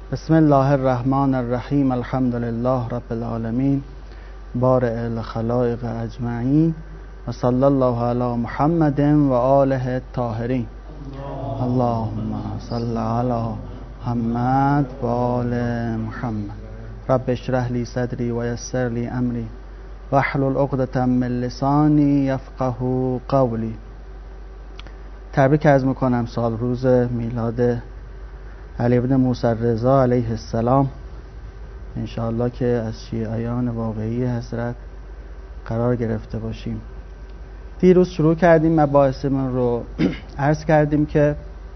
بسم الله الرحمن الرحیم. الحمد لله رب العالمین، بارئ الخلائق اجمعین، و صلی الله علی محمد و آله الطاهرین. اللهم صل علی محمد و آل محمد. رب اشرح لی صدری و یسر لی امری واحلل عقدة من لسانی یفقهوا قولی. تبریک عرض میکنم سال روز میلاد علی بن موسی رضا علیه السلام. انشاءالله که از شیعیان واقعی حضرت قرار گرفته باشیم. دیروز شروع کردیم مباحثمون رو. عرض کردیم که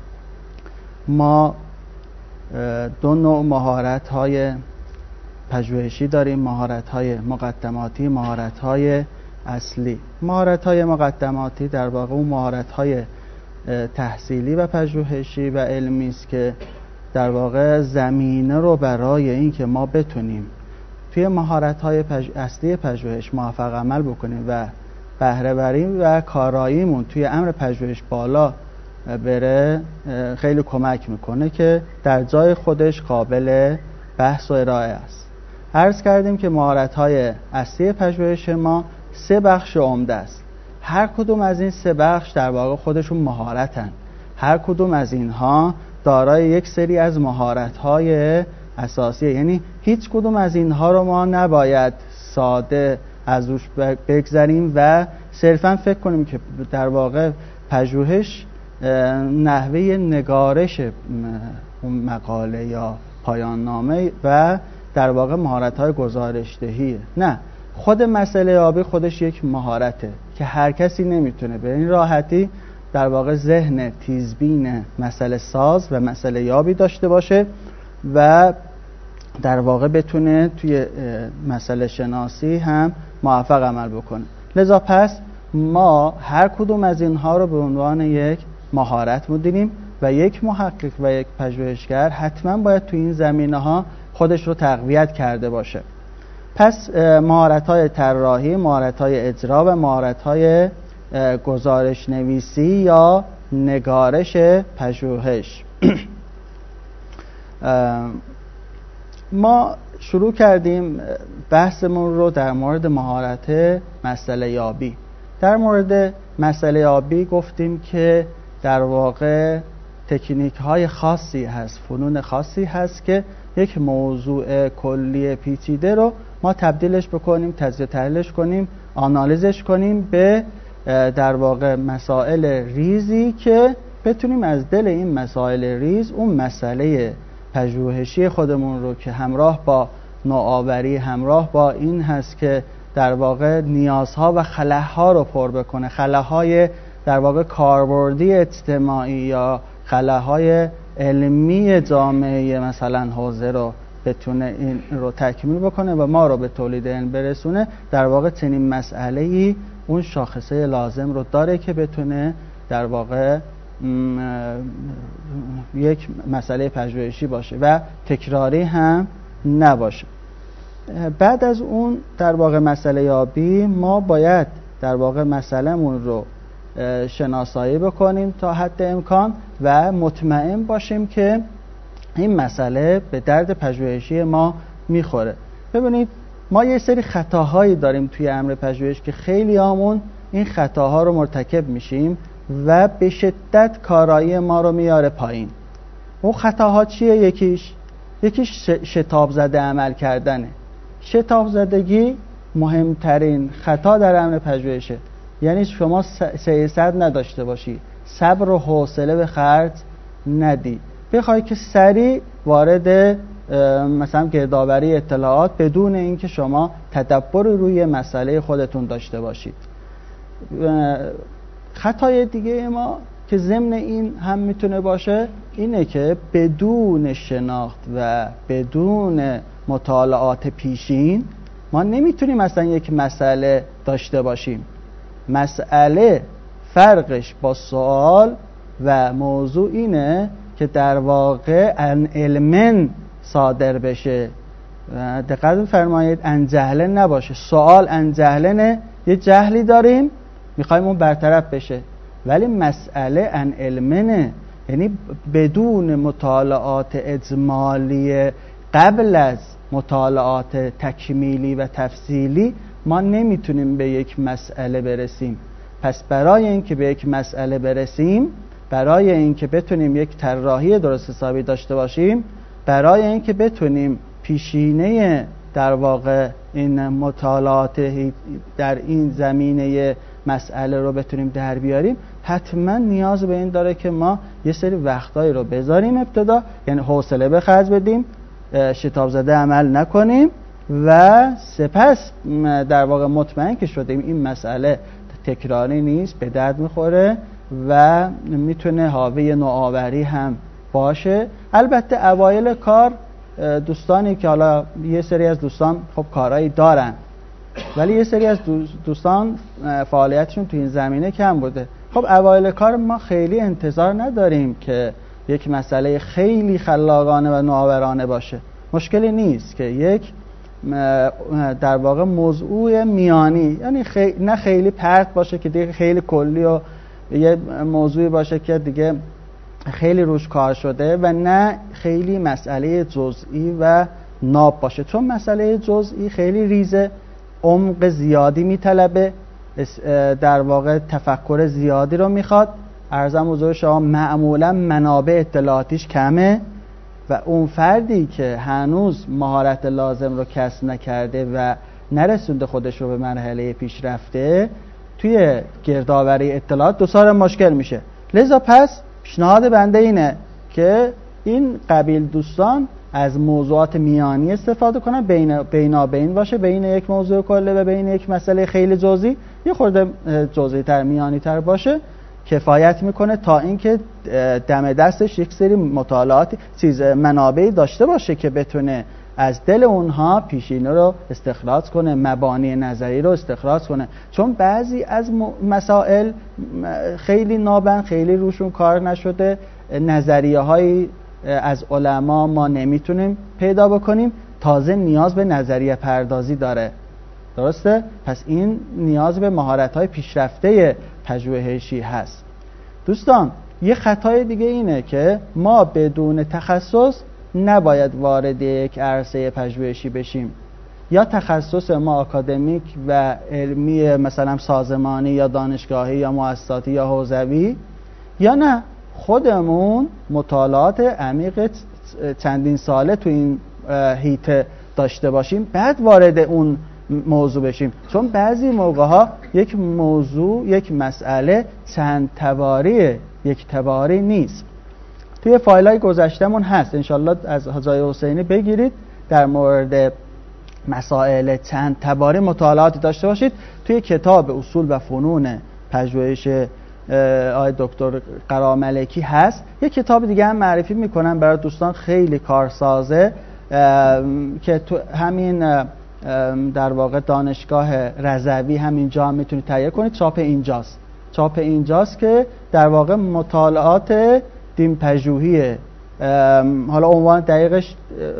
ما دو نوع مهارت‌های پژوهشی داریم: مهارت‌های مقدماتی، مهارت‌های اصلی. مهارت‌های مقدماتی در واقع اون مهارت‌های تحصیلی و پژوهشی و علمی است که در واقع زمینه رو برای این که ما بتونیم توی مهارت‌های اصلی پژوهش موفق عمل بکنیم و بهره بریم و کاراییمون توی امر پژوهش بالا بره خیلی کمک میکنه که در جای خودش قابل بحث و ارائه است. عرض کردیم که مهارت‌های اصلی پژوهش ما 3 بخش عمده است. هر کدوم از این 3 بخش در واقع خودشون مهارتن. هر کدوم از اینها دارای یک سری از مهارت‌های اساسیه، یعنی هیچ کدوم از اینها رو ما نباید ساده از روش بگذریم و صرفاً فکر کنیم که در واقع پژوهش نحوه نگارش اون مقاله یا پایان نامه و در واقع مهارت‌های گزارش‌دهیه. نه، خود مسئله یابی خودش یک مهارته که هر کسی نمیتونه به این راحتی در واقع ذهن تیزبین مسئله ساز و مسئله یابی داشته باشه و در واقع بتونه توی مسئله شناسی هم موفق عمل بکنه. لذا پس ما هر کدوم از اینها رو به عنوان یک مهارت می‌دونیم و یک محقق و یک پژوهشگر حتما باید توی این زمینه‌ها خودش رو تقویت کرده باشه. پس مهارت‌های طراحی، مهارت‌های اجرا و مهارت‌های گزارش نویسی یا نگارش پژوهش. ما شروع کردیم بحثمون رو در مورد مهارت مسئله یابی. در مورد مسئله یابی گفتیم که در واقع تکنیک های خاصی هست، فنون خاصی هست که یک موضوع کلی پیچیده رو ما تبدیلش بکنیم، تجزیه تحلیلش کنیم، آنالیزش کنیم به در واقع مسائل ریزی که بتونیم از دل این مسائل ریز اون مسئله پژوهشی خودمون رو که همراه با نوآوری، همراه با این هست که در واقع نیازها و خلاها رو پر بکنه، خلاهای در واقع کاربردی اجتماعی یا خلاهای علمی جامعه مثلا حوزه رو بتونه این رو تکمیل بکنه و ما رو به تولید علم برسونه. در واقع چنین مسئله‌ای اون شاخصه لازم رو داره که بتونه در واقع یک مسئله پژوهشی باشه و تکراری هم نباشه. بعد از اون در واقع مسئله یابی ما باید در واقع مسئله‌مون رو شناسایی بکنیم تا حد امکان و مطمئن باشیم که این مسئله به درد پژوهشی ما میخوره. ببینید ما یه سری خطاهایی داریم توی امر پژوهش که خیلی همون این خطاها رو مرتکب میشیم و به شدت کارایی ما رو میاره پایین. اون خطاها چیه؟ یکیش شتاب زده عمل کردنه. شتاب زدگی مهمترین خطا در امر پژوهشه. یعنی شما سیاست نداشته باشی، صبر و حوصله به خرج ندی، بخوای که سریع وارد مثلا گردآوری اطلاعات بدون اینکه شما تدبر روی مسئله خودتون داشته باشید. خطای دیگه ما که ضمن این هم میتونه باشه اینه که بدون شناخت و بدون مطالعات پیشین ما نمیتونیم مثلا یک مسئله داشته باشیم. مسئله فرقش با سوال و موضوع اینه که در واقع ان علمن صادر بشه. دقت بفرمایید، ان جهلن نباشه. سوال ان جهلنه، یه جهلی داریم میخوایم اون برطرف بشه، ولی مسئله ان علمنه، یعنی بدون مطالعات اجمالی قبل از مطالعات تکمیلی و تفصیلی ما نمیتونیم به یک مسئله برسیم. پس برای اینکه به یک مسئله برسیم، برای اینکه بتونیم یک طراحی درست حسابی داشته باشیم، برای اینکه بتونیم پیشینه در واقع این مطالعات در این زمینه مسئله رو بتونیم در بیاریم، حتما نیاز به این داره که ما یه سری وقتایی رو بذاریم ابتدا، یعنی حوصله به خرج بدیم، شتاب زده عمل نکنیم و سپس در واقع مطمئن که شدیم این مسئله تکراری نیست، به درد میخوره و میتونه حاوی نوآوری هم باشه. البته اوایل کار دوستانی که حالا یه سری از دوستان خب کارهایی دارن ولی یه سری از دوستان فعالیتشون تو این زمینه کم بوده، خب اوایل کار ما خیلی انتظار نداریم که یک مسئله خیلی خلاقانه و نوآورانه باشه. مشکلی نیست که یک در واقع موضوع میانی، یعنی نه خیلی پرت باشه که دیگه خیلی کلی و یه موضوعی باشه که دیگه خیلی روش کار شده و نه خیلی مسئله جزئی و ناب باشه، چون مسئله جزئی خیلی ریزه، عمق زیادی میطلبه، در واقع تفکر زیادی رو میخواد. عرضم حضور شما معمولا منابع اطلاعاتیش کمه و اون فردی که هنوز مهارت لازم رو کسب نکرده و نرسونده خودش رو به مرحله پیشرفته، توی گردآوری اطلاعات دوچار مشکل میشه. لذا پس پیشنهاد بنده اینه که این قبیل دوستان از موضوعات میانی استفاده کنن، بینابین باشه بین یک موضوع کلی و بین یک مسئله خیلی جزئی، یه خورده جزئی تر میانی تر باشه، کفایت میکنه تا اینکه دم دستش یک سری مطالعات منابعی داشته باشه که بتونه از دل اونها پیشینه رو استخراج کنه، مبانی نظری رو استخراج کنه. چون بعضی از مسائل خیلی نابن، خیلی روشون کار نشده، نظریه های از علما ما نمیتونیم پیدا بکنیم، تازه نیاز به نظریه پردازی داره. درسته؟ پس این نیاز به مهارت‌های پیشرفته پژوهشی هست. دوستان یه خطای دیگه اینه که ما بدون تخصص نباید وارد یک عرصه پژوهشی بشیم. یا تخصص ما آکادمیک و علمی مثلا سازمانی یا دانشگاهی یا مؤسساتی یا حوزوی، یا نه خودمون مطالعات عمیق چندین ساله تو این حیطه داشته باشیم بعد وارد اون موضوع بشیم. چون بعضی موقع ها یک موضوع، یک مسئله چند تباری یک تباری نیست. توی فایل های گذشتمون هست، انشالله از حاجی حسینی بگیرید در مورد مسائل چند تباری مطالعاتی داشته باشید. توی کتاب اصول و فنون پژوهش آقای دکتر قراملکی هست. یک کتاب دیگه هم معرفی میکنم برای دوستان خیلی کارسازه که تو همین در واقع دانشگاه رضوی همینجا هم میتونید تهیه کنید. چاپ اینجاست که در واقع مطالعات دین پژوهی، حالا عنوان دقیقش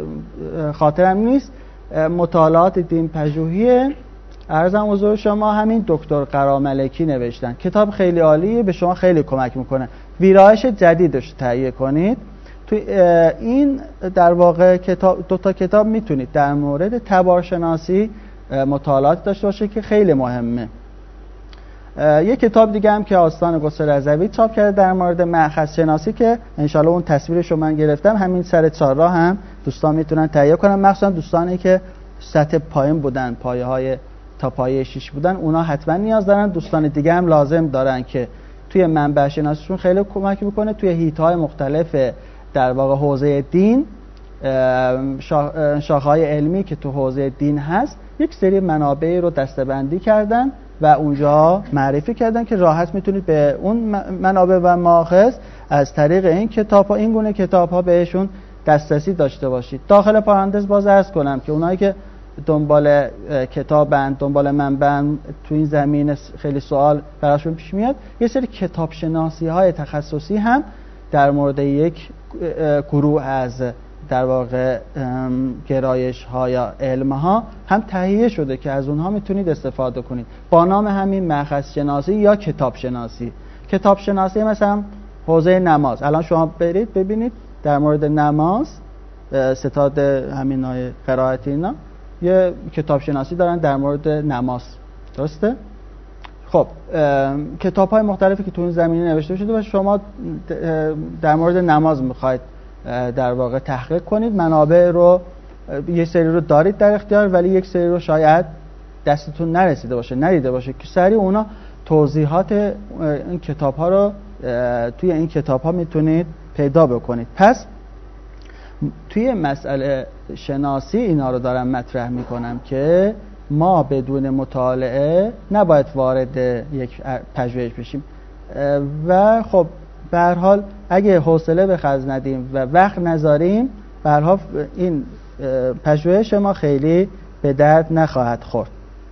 خاطرم نیست، مطالعات دین پژوهی عرضم حضور شما همین دکتر قراملکی نوشتن. کتاب خیلی عالیه، به شما خیلی کمک میکنه. ویرایش جدیدش تهیه کنید. تو این در واقع دو تا کتاب میتونید در مورد تبارشناسی مطالعات داشته باشه که خیلی مهمه. یک کتاب دیگه هم که آستان قدس رضوی چاپ کرده در مورد مأخذ شناسی که انشالله اون تصویرش رو من گرفتم، همین سر چهارراه هم دوستان میتونن تهیه کنن، مخصوصا دوستانی که سطح پایین بودن، پایه های تا پایه 6 بودن، اونا حتما نیاز دارن. دوستان دیگه هم لازم دارن که توی منبع شناسیشون خیلی کمک میکنه. توی حیطه‌های مختلف در واقع حوزه دین، شاخه‌های علمی که تو حوزه دین هست، یک سری منابع رو دسته‌بندی کردن و اونجا معرفی کردن که راحت میتونید به اون منابع و ماخذ از طریق این کتاب‌ها، این گونه کتاب‌ها بهشون دسترسی داشته باشید. داخل پرانتز باز عرض کنم که اونایی که دنبال کتابن، دنبال منبعن، تو این زمینه خیلی سوال براشون پیش میاد، یه سری کتاب شناسی های تخصصی هم در مورد یک گروه از در واقع گرایش ها یا علم ها هم تهیه شده که از اونها میتونید استفاده کنید با نام همین مأخذ شناسی یا کتاب شناسی. کتاب شناسی مثلا حوزه نماز. الان شما برید ببینید در مورد نماز، ستاد همین های قرائتی اینا یه کتاب شناسی دارن در مورد نماز، درسته؟ خب کتاب های مختلفی که تو این زمینه نوشته شده و شما در مورد نماز میخواید در واقع تحقیق کنید، منابع رو یک سری رو دارید در اختیار، ولی یک سری رو شاید دستتون نرسیده باشه، ندیده باشه که سریع اونا توضیحات این کتاب ها رو توی این کتاب ها میتونید پیدا بکنید. پس توی مسئله شناسی اینا رو دارم مطرح میکنم که ما بدون مطالعه نباید وارد یک پژوهش بشیم و خب به هر حال اگه حوصله به خرج ندیم و وقت نذاریم، به هر حال این پژوهش ما خیلی به درد نخواهد خورد.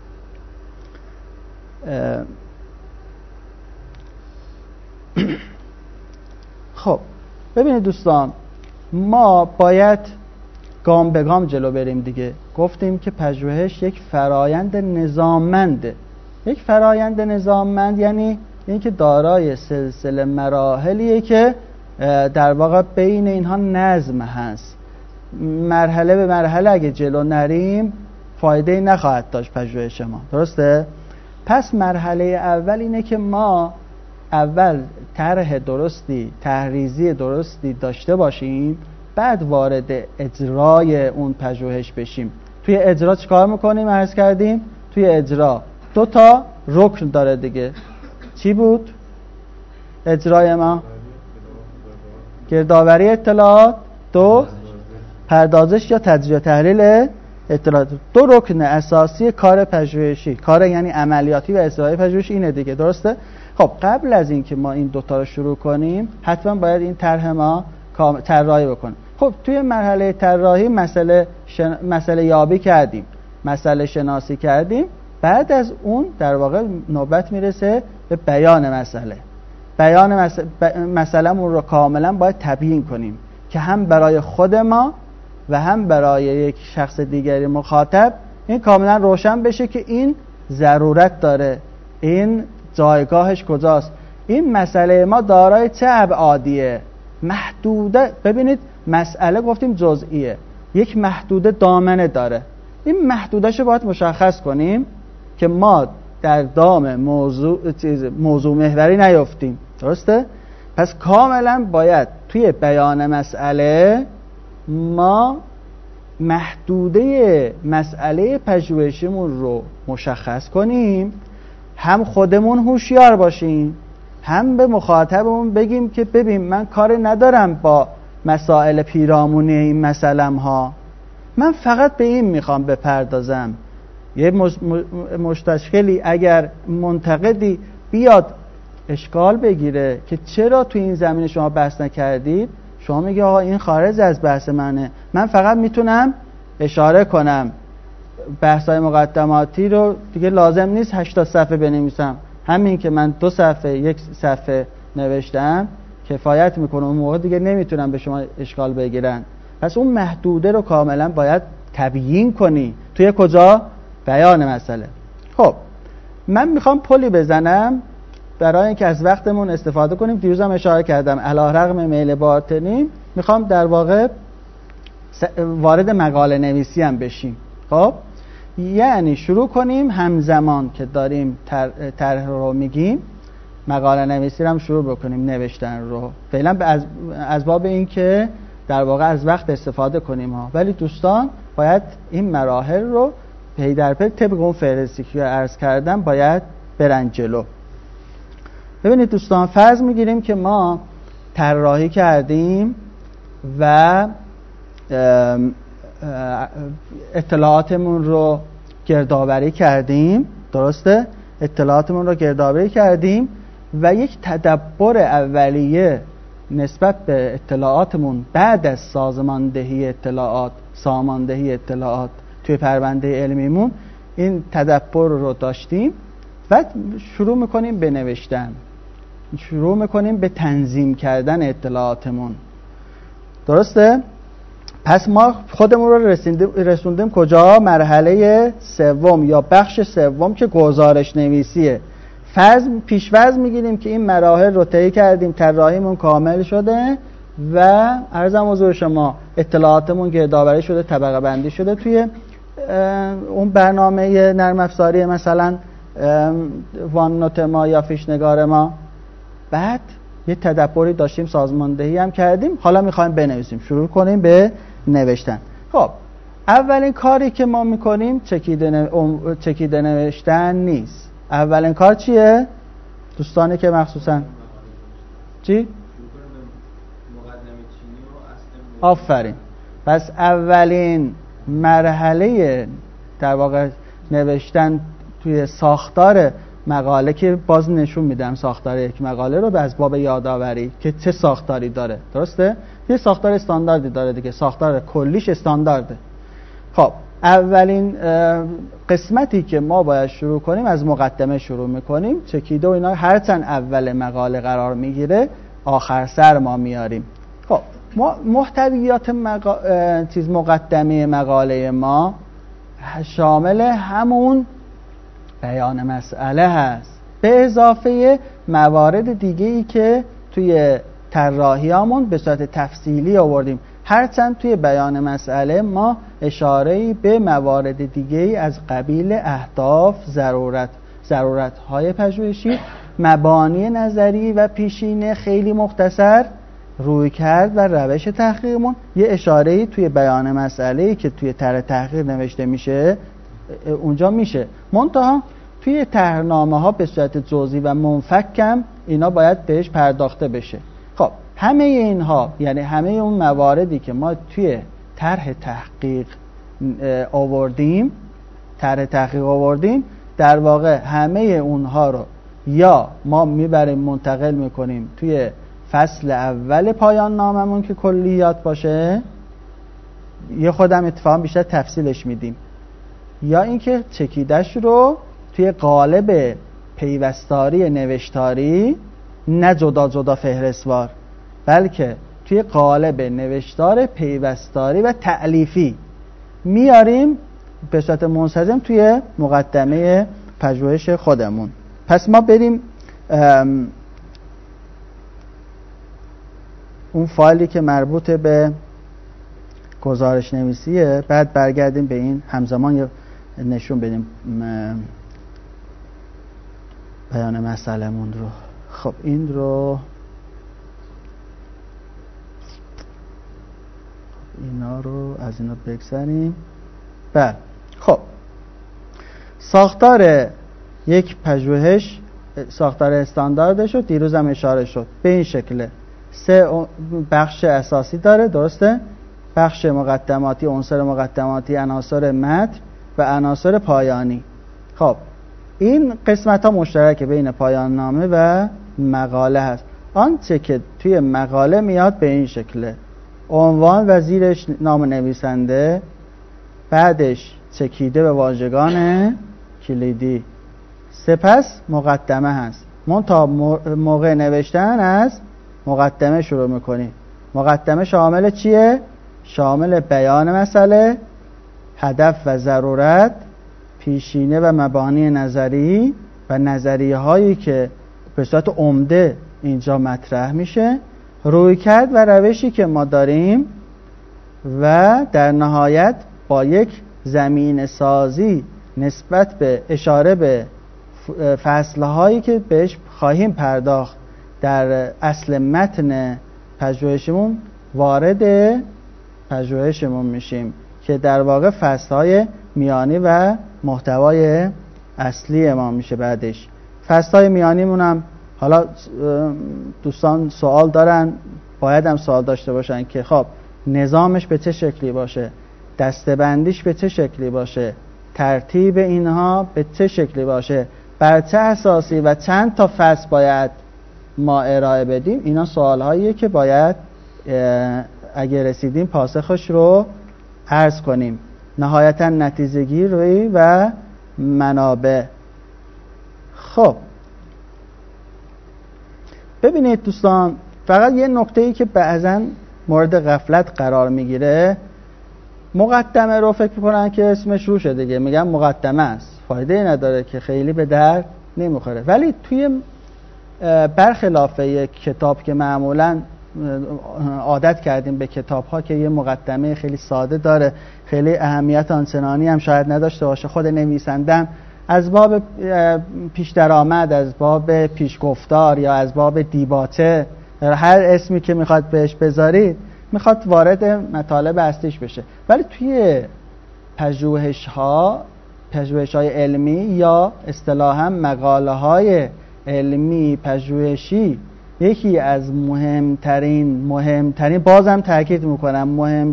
خب ببینید دوستان، ما باید گام به گام جلو بریم دیگه. گفتیم که پژوهش یک فرایند نظاممنده. یک فرایند نظاممند یعنی اینکه دارای سلسله مراحلیه که در واقع بین اینها نظم هست. مرحله به مرحله اگه جلو نریم فایده نخواهد داشت پژوهش ما، درسته؟ پس مرحله اول اینه که ما اول طرح درستی، تحریزی درستی داشته باشیم، بعد وارد اجرای اون پژوهش بشیم. توی اجرا چیکار میکنیم؟ عرض کردیم توی اجرا 2 تا رکن داره دیگه. چی بود اجرای ما؟ گردآوری اطلاعات، 2 پردازش یا تجزیه و تحلیل اطلاعات. 2 رکن اساسی کار پژوهشی، کار یعنی عملیاتی و اجرایی پژوهشی اینه دیگه، درسته؟ خب قبل از این که ما این 2 تا رو شروع کنیم حتما باید این طرح ما طراحی بکنیم. خب توی مرحله طراحی مسئله یابی کردیم، مسئله شناسی کردیم، بعد از اون در واقع نوبت میرسه به بیان مسئله. بیان مسئله‌مون رو کاملا باید تبیین کنیم که هم برای خود ما و هم برای یک شخص دیگری مخاطب این کاملا روشن بشه که این ضرورت داره، این جایگاهش کجاست، این مسئله ما دارای چه ابعادیه، محدوده. ببینید مسئله گفتیم جزئیه، یک محدوده دامنه داره. این محدوده‌شو باید مشخص کنیم که ما در دام موضوع محوری نیفتیم، درسته؟ پس کاملا باید توی بیان مسئله ما محدوده مسئله پژوهشیمون رو مشخص کنیم، هم خودمون هوشیار باشیم، هم به مخاطبمون بگیم که ببین من کار ندارم با مسائل پیرامونی این مسئلم ها، من فقط به این میخوام بپردازم. یه مستشکلی اگر منتقدی بیاد اشکال بگیره که چرا تو این زمینه شما بحث نکردید، شما میگه آقا این خارج از بحث منه، من فقط میتونم اشاره کنم، بحث‌های مقدماتی رو دیگه لازم نیست 80 صفحه بنویسم، همین که من 2 صفحه 1 صفحه نوشتم کفایت میکنه، اون موقع دیگه نمیتونم به شما اشکال بگیرن. پس اون محدوده رو کاملا باید تبیین کنی. توی کجا؟ بیان مسئله. خب من میخوام پلی بزنم برای اینکه از وقتمون استفاده کنیم. دیروزم اشاره کردم علیرغم میل باطنی میخوام در واقع وارد مقاله نویسی هم بشیم. خب یعنی شروع کنیم همزمان که داریم طرح رو میگیم مقاله نویسی رو هم شروع بکنیم نوشتن رو، فعلا از باب این که در واقع از وقت استفاده کنیم ها. ولی دوستان باید این مراحل رو پی در پی طبق اون فهرستی که عرض کردم باید برن جلو. ببینید دوستان، فرض میگیریم که ما طراحی کردیم و اطلاعاتمون رو گردآوری کردیم، درسته؟ اطلاعاتمون رو گردآوری کردیم و یک تدبر اولیه نسبت به اطلاعاتمون بعد از ساماندهی اطلاعات توی پرونده علمیمون این تدبر رو داشتیم و شروع میکنیم به نوشتن، شروع میکنیم به تنظیم کردن اطلاعاتمون، درسته؟ پس ما خودمون رو رسوندیم کجا؟ مرحله سوم یا بخش سوم که گزارش نویسیه. پیش‌فرض میگیریم که این مراحل رو طی کردیم، طراحیمون کامل شده و عرضم حضور شما اطلاعاتمون گردآوری شده، طبقه بندی شده توی اون برنامه نرم افزاری مثلا وان نوت ما یا فیشنگار ما. بعد یه تدبری داشتیم، سازماندهی هم کردیم، حالا میخوایم بنویسیم، شروع کنیم به نوشتن. خب اولین کاری که ما میکنیم چکیده نوشتن نیست. اولین کار چیه؟ دوستانی که مخصوصا چی؟ آفرین. پس اولین مرحله در واقع نوشتن توی ساختار مقاله که باز نشون میدم ساختار یک مقاله رو از باب یادآوری که چه ساختاری داره، درسته؟ یه ساختار استانداردی داره دیگه، ساختار کلیش استاندارده. خب اولین قسمتی که ما باید شروع کنیم از مقدمه شروع میکنیم. چکیده و اینا هرچند اول مقاله قرار میگیره آخر سر ما میاریم. خب محتویات مقدمه مقاله ما شامل همون بیان مسئله هست، به اضافه موارد دیگه‌ای که توی طراحیامون به صورت تفصیلی آوردیم. هرچند توی بیان مسئله ما اشاره‌ای به موارد دیگه‌ای از قبیل اهداف، ضرورت‌های پژوهشی، مبانی نظری و پیشینه خیلی مختصر، رویکرد و روش تحقیقمون، یه اشاره‌ای توی بیان مسئله‌ای که توی طرح تحقیق نوشته میشه اونجا میشه. منتها توی طرحنامه‌ها به صورت جزئی و منفکم اینا باید بهش پرداخته بشه. خب همه اینها، یعنی همه اون مواردی که ما توی طرح تحقیق آوردیم در واقع همه اونها رو یا ما میبریم منتقل میکنیم توی فصل اول پایان ناممون که کلیات باشه، یه خودم اتفاقا بیشتر تفصیلش میدیم، یا اینکه چکیدش رو توی قالب پیوستاری نوشتاری، نه جدا جدا فهرستوار، بلکه توی قالب نوشتار پیوستاری و تألیفی میاریم به صورت منسجم توی مقدمه پژوهش خودمون. پس ما بریم اون فایلی که مربوط به گزارش نویسیه، بعد برگردیم به این همزمان نشون بدیم بیان مسئله‌مون رو. خب این رو اینا رو از اینا بگذاریم. بعد خب ساختار یک پژوهش، ساختار استانداردش رو دیروز هم اشاره شد، به این شکله. 3 بخش اساسی داره، درسته؟ بخش مقدماتی، عنصر مقدماتی، عناصر متن و عناصر پایانی. خب این قسمت ها مشترک بین پایان نامه و مقاله هست. آنچه که توی مقاله میاد به این شکله: عنوان و زیرش نام نویسنده، بعدش چکیده به واژگان کلیدی، سپس مقدمه هست. تا موقع نوشتن از مقدمه شروع میکنیم. مقدمه شامل چیه؟ شامل بیان مسئله، هدف و ضرورت، پیشینه و مبانی نظری و نظریه هایی که به صورت عمده اینجا مطرح میشه، رویکرد و روشی که ما داریم، و در نهایت با یک زمین سازی نسبت به اشاره به فصلهایی که بهش خواهیم پرداخت در اصل متن پژوهشمون، وارد پژوهشمون میشیم که در واقع فصلهای میانی و محتوای اصلی ما میشه. بعدش فصلهای میانیمون هم حالا دوستان سوال دارن، باید هم سوال داشته باشن که خب نظامش به چه شکلی باشه، دسته‌بندیش به چه شکلی باشه، ترتیب اینها به چه شکلی باشه، بر چه اساسی و چند تا فصل باید ما ارائه بدیم. اینا سوال هاییه که باید اگه رسیدیم پاسخش رو عرض کنیم. نهایتا نتیجه گیری و منابع. خب ببینید دوستان، فقط یه نکته‌ای که بعضن مورد غفلت قرار میگیره، مقدمه رو فکر میکنن که اسمش روشه دیگه، میگن مقدمه است، فایده نداره که خیلی به درد نمیخوره. ولی توی برخلاف یک کتاب که معمولا عادت کردیم به کتاب ها که یه مقدمه خیلی ساده داره، خیلی اهمیت آنچنانی هم شاید نداشته باشه، خود نویسندم از باب پیش درآمد، از باب پیشگفتار یا از باب دیباچه، هر اسمی که میخواد بهش بذارید میخواد وارد مطالب اصلیش بشه. ولی توی پژوهش‌های علمی یا اصطلاحاً مقاله‌های علمی پژوهشی، یکی از مهمترین بازم تاکید میکنم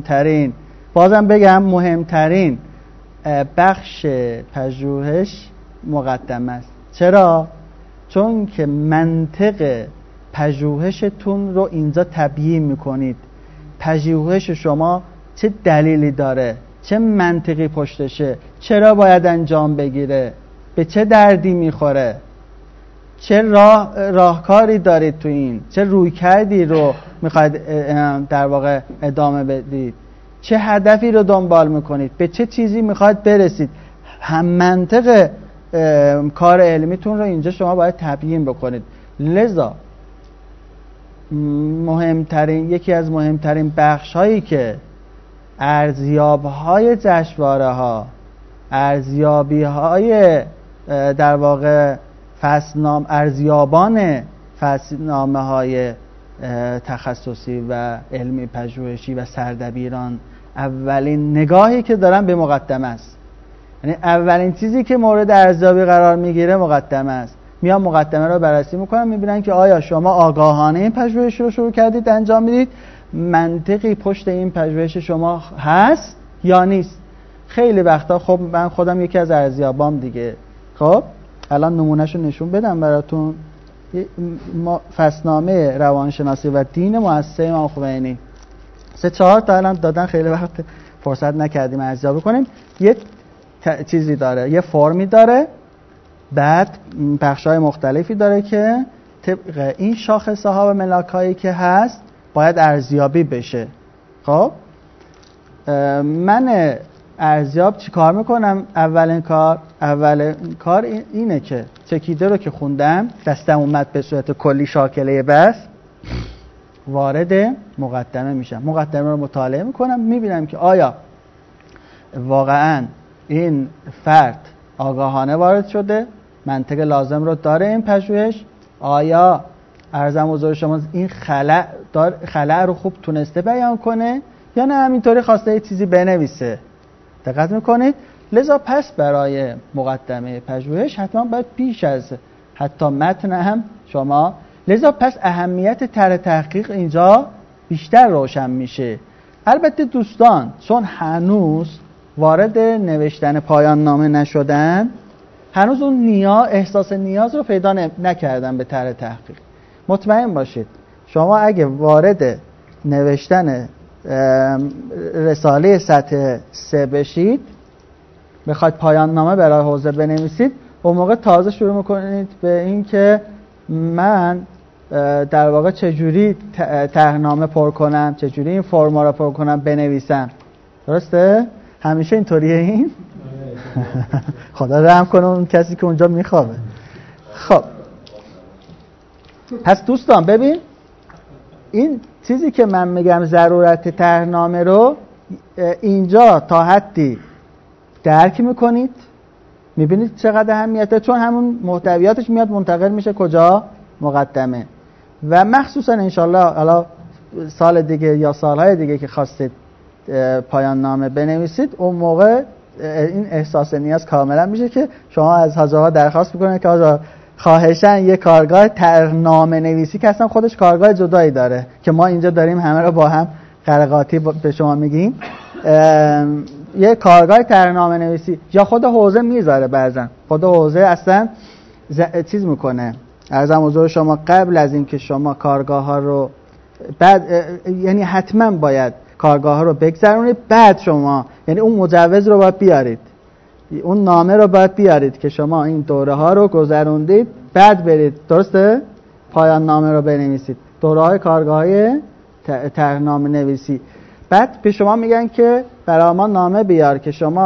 مهمترین بخش پژوهش مقدمه است. چرا؟ چون که منطق پژوهشتون رو اینجا تبیین میکنید. پژوهش شما چه دلیلی داره، چه منطقی پشتشه، چرا باید انجام بگیره، به چه دردی میخوره، چه راهکاری دارید تو این، چه رویکردی رو میخواید در واقع ادامه بدید، چه هدفی رو دنبال میکنید، به چه چیزی میخواید برسید. هم منطق کار علمیتون رو اینجا شما باید تبیین بکنید. لذا یکی از مهمترین بخش هایی که ارزیاب‌های جشنواره‌ها، ارزیابی‌های در واقع ارزیابان فصلنامه‌های تخصصی و علمی پژوهشی و سردبیران اولین نگاهی که دارن به مقدمه است. یعنی اولین چیزی که مورد ارزیابی قرار میگیره مقدمه است. میان مقدمه رو بررسی میکنن، میبینن که آیا شما آگاهانه این پژوهش رو شروع کردید انجام میدید، منطقی پشت این پژوهش شما هست یا نیست. خیلی وقتا خب من خودم یکی از ارزیابام دیگه، خب الان نمونهشو نشون بدم براتون. فصلنامه روانشناسی و دین مؤسسه امام خمینی 3-4 تا الان دادن، خیلی وقت فرصت نکردیم ارزیابی کنیم. یه چیزی داره، یه فرمی داره، بعد بخش‌های مختلفی داره که طبق این شاخصه ها و ملاکایی که هست باید ارزیابی بشه. خب من ارزیاب چی کار میکنم؟ اولین کار اینه که چکیده رو که خوندم، دستم اومد به صورت کلی شاکله بس، وارد مقدمه میشم. مقدمه رو مطالعه میکنم، میبینم که آیا واقعا این فرد آگاهانه وارد شده، منطق لازم رو داره این پژوهش، آیا عرضم حضور شما این خلأ رو خوب تونسته بیان کنه یا نه همینطوری خواسته یه چیزی بنویسه. دقت میکنید؟ لذا پس برای مقدمه پژوهش حتما باید پیش از حتی متن هم شما، لذا پس اهمیت طرح تحقیق اینجا بیشتر روشن میشه. البته دوستان چون هنوز وارد نوشتن پایان نامه نشدن، هنوز اون احساس نیاز رو پیدا نکردن به طرح تحقیق. مطمئن باشید شما اگه وارد نوشتن رساله سطح 3 بشید، بخواید پایان نامه برای حوزه بنویسید، اون موقع تازه شروع میکنید به این که من در واقع چجوری طرحنامه پر کنم، چجوری این فرما رو پر کنم بنویسم. درسته؟ همیشه اینطوریه این؟ خدا رحم کنه اون کسی که اونجا میخوابه. خب پس دوستان ببین، این چیزی که من میگم ضرورت طرحنامه رو اینجا تا حدی درک میکنید، میبینید چقدر اهمیته، چون همون محتویاتش میاد منتقل میشه کجا؟ مقدمه. و مخصوصا انشالله حالا سال دیگه یا سالهای دیگه که خواستید پایان نامه بنویسید، اون موقع این احساس نیاز کاملا میشه که شما از حاجاها درخواست میکنید که حاجا خواهشاً یه کارگاه طرحنامه نویسی که اصلا خودش کارگاه جدایی داره که ما اینجا داریم همه رو با هم قرقاتی به شما میگیم، یه کارگاه طرحنامه نویسی یا خود حوزه میذاره. بعضن خود حوزه اصلا چیز میکنه، عرضم حضور شما قبل از اینکه شما کارگاه ها رو یعنی حتما باید کارگاه ها رو بگذرونید، بعد شما یعنی اون مجوز رو باید بیارید، اون نامه رو باید بیارید که شما این دوره ها رو گذروندید، بعد برید درسته پایان نامه رو بنویسید، دوره های کارگاه های طرحنامه نویسی. بعد به شما میگن که برای ما نامه بیار که شما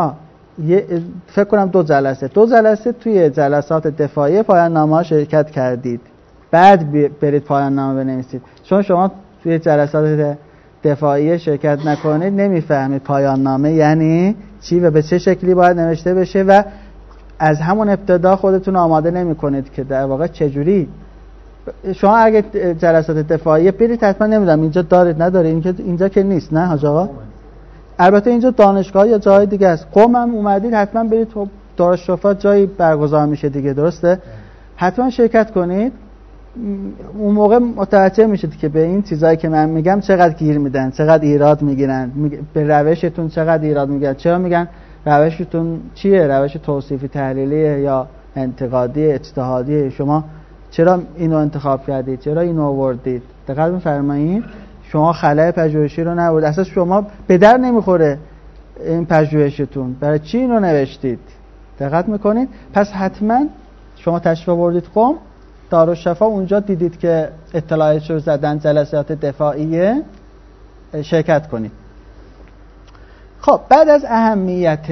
فکر کنم 2 جلسه توی جلسات دفاعی پایان نامه شرکت کردید، بعد برید پایان نامه بنویسید. چون شما توی جلسات دفاعی شرکت نکنید نمیفهمید پایان نامه یعنی چی و به چه شکلی باید نوشته بشه و از همون ابتدا خودتون آماده نمی کنید که در واقع چجوری. شما اگه جلسات دفاعی برید حتما نمیدونم اینجا دارید ندارید، اینجا که نیست نه حاج آقا؟ البته اینجا دانشگاه یا جای دیگه است. قم هم اومدید حتما برید، دارالشفا جایی برگزار میشه دیگه، درسته؟ حتما شرکت کنید. اون موقع متوجه میشید که به این چیزایی که من میگم چقدر گیر میدن، چقدر ایراد میگیرن، به روشتون چقدر ایراد میگیرن. چرا میگن روشتون چیه؟ روش توصیفی تحلیلیه یا انتقادی اجتهادی؟ شما چرا اینو انتخاب کردید؟ چرا اینو آوردید؟ دقت می‌فرمایید؟ شما خلأ پژوهشی رو نبود، اساس شما به در نمیخوره این پژوهشتون، برای چی اینو نوشتید؟ دقت میکنید؟ پس حتما شما تشریف آوردید قم، دارالشفا، اونجا دیدید که اطلاعات رو زدن، جلسات دفاعیه، شرکت کنید. خب بعد از اهمیت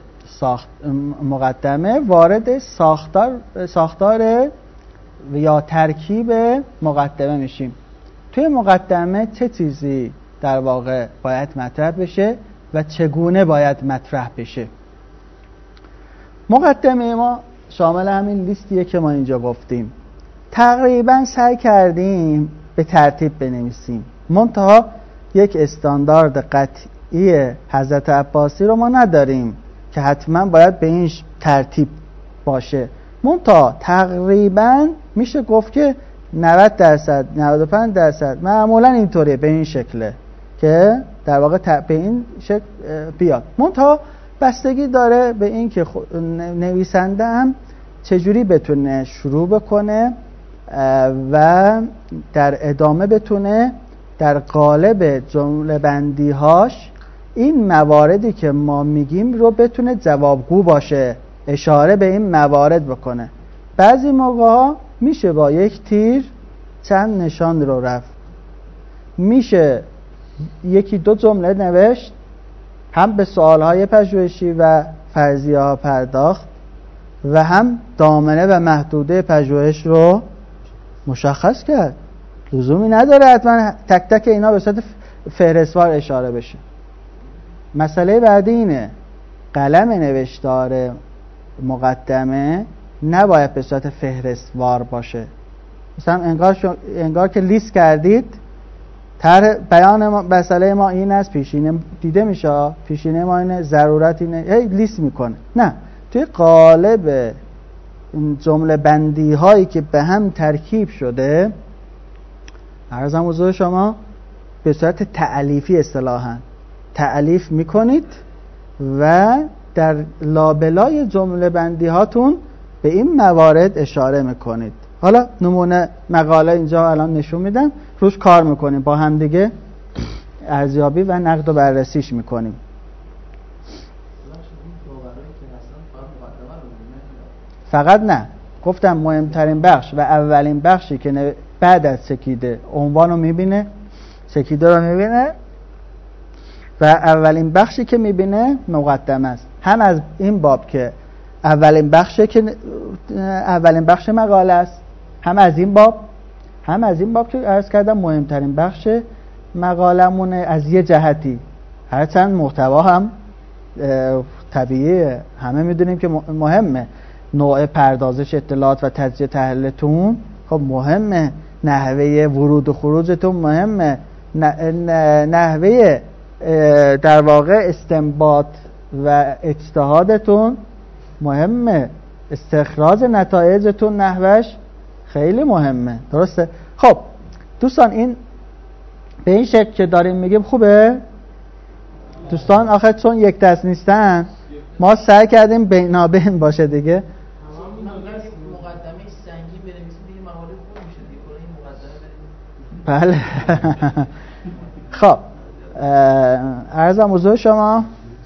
مقدمه وارد ساختار یا ترکیب مقدمه میشیم. توی مقدمه چه چیزی در واقع باید مطرح بشه و چگونه باید مطرح بشه؟ مقدمه ما شامل همین لیستیه که ما اینجا گفتیم. تقریبا سعی کردیم به ترتیب بنویسیم، منتها یک استاندارد قطعی حضرت عباسی رو ما نداریم که حتما باید به این ترتیب باشه. منتها تقریبا میشه گفت که 90% 95% معمولا اینطوریه، به این شکله که در واقع به این شکل بیاد. منتها بستگی داره به این که نویسنده هم چجوری بتونه شروع بکنه و در ادامه بتونه در قالب جمله بندی هاش این مواردی که ما میگیم رو بتونه جوابگو باشه، اشاره به این موارد بکنه. بعضی موقع ها میشه با یک تیر چند نشان رو رفت، میشه 1-2 جمله نوشت، هم به سوالهای پژوهشی و فرضیه ها پرداخت و هم دامنه و محدوده پژوهش رو مشخص کرد. لزومی نداره حتما تک تک اینا به صورت فهرستوار اشاره بشه. مسئله بعدی اینه، قلم نوشتار مقدمه نباید به صورت فهرستوار باشه. مثلا انگار که لیست کردید، بیان مسئله ما این است، پیشینه دیده میشه، پیشینه ما اینه، ضرورت اینه، لیست میکنه. نه، توی قالب جمله بندی هایی که به هم ترکیب شده، عرضم حضور شما، به صورت تألیفی اصطلاحاً تألیف میکنید و در لابلای جمله بندی هاتون به این موارد اشاره میکنید. حالا نمونه مقاله اینجا الان نشون میدم، روش کار میکنیم با هم دیگه، ارزیابی و نقد و بررسیش میکنیم. فقط نه، گفتم مهمترین بخش و اولین بخشی که بعد از سکیده عنوان رو میبینه، سکیده رو میبینه و اولین بخشی که میبینه مقدمه است. هم از این باب که اولین بخش مقاله است، هم از این باب که عرض کردم مهمترین بخش مقالمونه از یه جهتی. هرچند محتوا هم طبیعیه، همه میدونیم که مهمه، نوع پردازش اطلاعات و تجزیه تحلیلتون خب مهمه، نحوه ورود و خروجتون مهمه، نحوه در واقع استنباط و اجتهادتون مهمه، استخراج نتایجتون نحوش خیلی مهمه، درسته؟ خب دوستان، این به این شکل که داریم میگیم خوبه؟ دوستان آخه چون یک دست نیستن ما سعی کردیم بینابین باشه دیگه. مقدمه سنگین بنویسید دیگه مقاله خوب میشه دیگه، این مقدمه بله. خب عرضم حضور شما.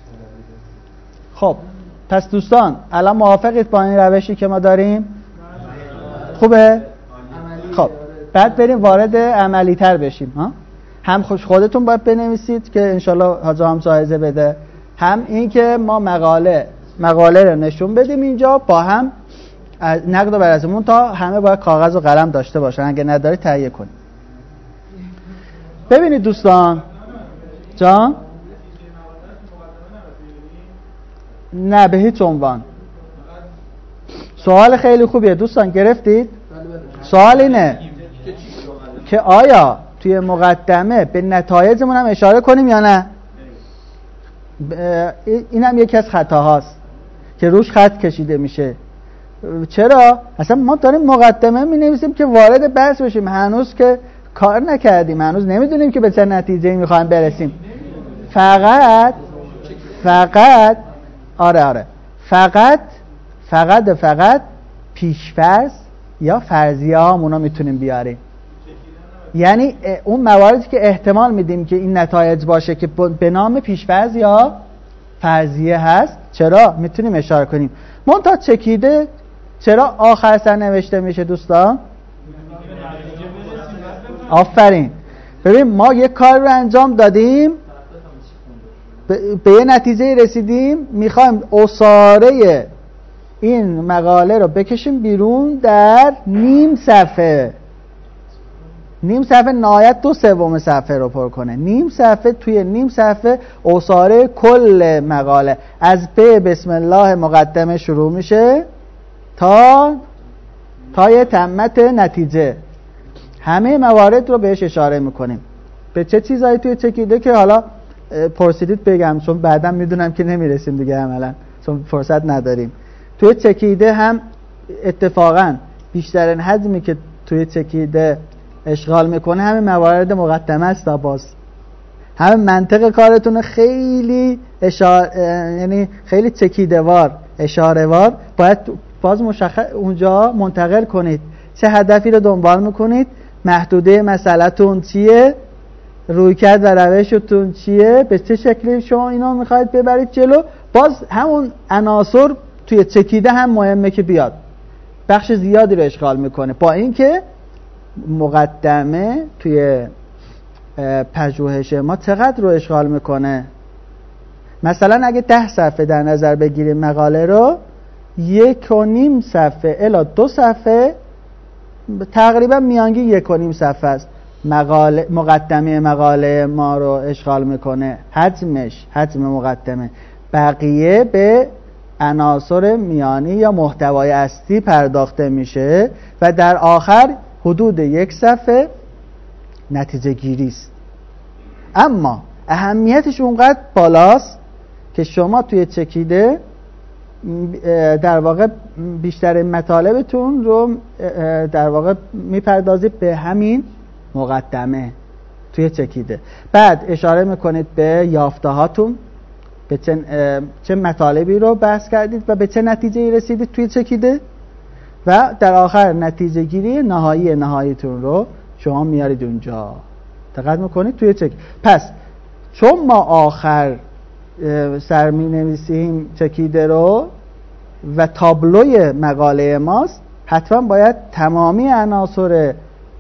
خب پس دوستان الان موافقید با این روشی که ما داریم؟ خوبه؟ خب بعد بریم وارد عملی تر بشیم. هم خودتون باید بنویسید که انشالله حاجا هم جایزه بده، هم این که ما مقاله مقاله رو نشون بدیم اینجا با هم نقد و بررسیمون، تا همه باید کاغذ و قلم داشته باشن، اگه نداری تهیه کنیم. ببینید دوستان جان، نه به هیچ عنوان. سوال خیلی خوبیه دوستان، گرفتید؟ سوال اینه که آیا توی مقدمه به نتایجمون هم اشاره کنیم یا نه؟ این هم یکی از خطاهاست که روش خط کشیده میشه. چرا؟ اصلا ما داریم مقدمه می نویسیم که وارد بحث بشیم، هنوز که کار نکردیم، هنوز نمیدونیم که به چه نتیجه‌ای میخوایم برسیم. فقط پیش‌فرض یا فرضیه هامونو میتونیم بیاریم. یعنی اون مواردی که احتمال میدیم که این نتایج باشه که به نام پیش‌فرض یا فرضیه هست، چرا میتونیم اشاره کنیم. منتها چکیده چرا آخر سر نوشته میشه دوستان؟ آفرین. ببین ما یک کار رو انجام دادیم، به یه نتیجه رسیدیم، میخوایم عصاره این مقاله رو بکشیم بیرون در نیم صفحه نهایت 2/3 صفحه رو پر کنه. نیم صفحه، توی نیم صفحه عصاره کل مقاله از بسم الله مقدمه شروع میشه تا یه تمت نتیجه، همه موارد رو بهش اشاره میکنیم. به چه چیزایی توی چکیده که حالا پرسیدید بگم، چون بعدا میدونم که نمیرسیم دیگه عملا، چون فرصت نداریم. توی چکیده هم اتفاقا بیشترین حجمی که توی چکیده اشغال میکنه همه موارد مقدمه است. باز همه منطق کارتون خیلی یعنی خیلی چکیده وار، اشاره وار باید باز اونجا منتقل کنید. چه هدفی رو دنبال میکنید؟ محدوده مسئله‌تون چیه؟ رویکرد و روشتون چیه؟ به چه شکلی شما اینا میخواید ببرید جلو؟ باز همون عناصر توی چکیده هم مهمه که بیاد. بخش زیادی رو اشغال میکنه، با اینکه مقدمه توی پژوهش ما چقدر رو اشغال میکنه. مثلا اگه 10 صفحه در نظر بگیریم مقاله رو، 1.5 صفحه الی 2 صفحه تقریبا میانگین 1.5 صفحه است مقدمه مقاله ما رو اشغال میکنه، حجم مقدمه. بقیه به عناصر میانی یا محتوای اصلی پرداخته میشه و در آخر حدود 1 صفحه نتیجه گیری است. اما اهمیتش اونقدر بالاست که شما توی چکیده در واقع بیشتر مطالبتون رو در واقع میپردازید به همین مقدمه توی چکیده. بعد اشاره میکنید به یافته هاتون، به چه مطالبی رو بحث کردید و به چه نتیجه‌ای رسیدید توی چکیده، و در آخر نتیجه گیری نهاییتون رو شما میارید اونجا، دقت میکنید توی چک. پس چون ما آخر سر می نویسیم چکیده رو و تابلوی مقاله ماست، حتما باید تمامی عناصر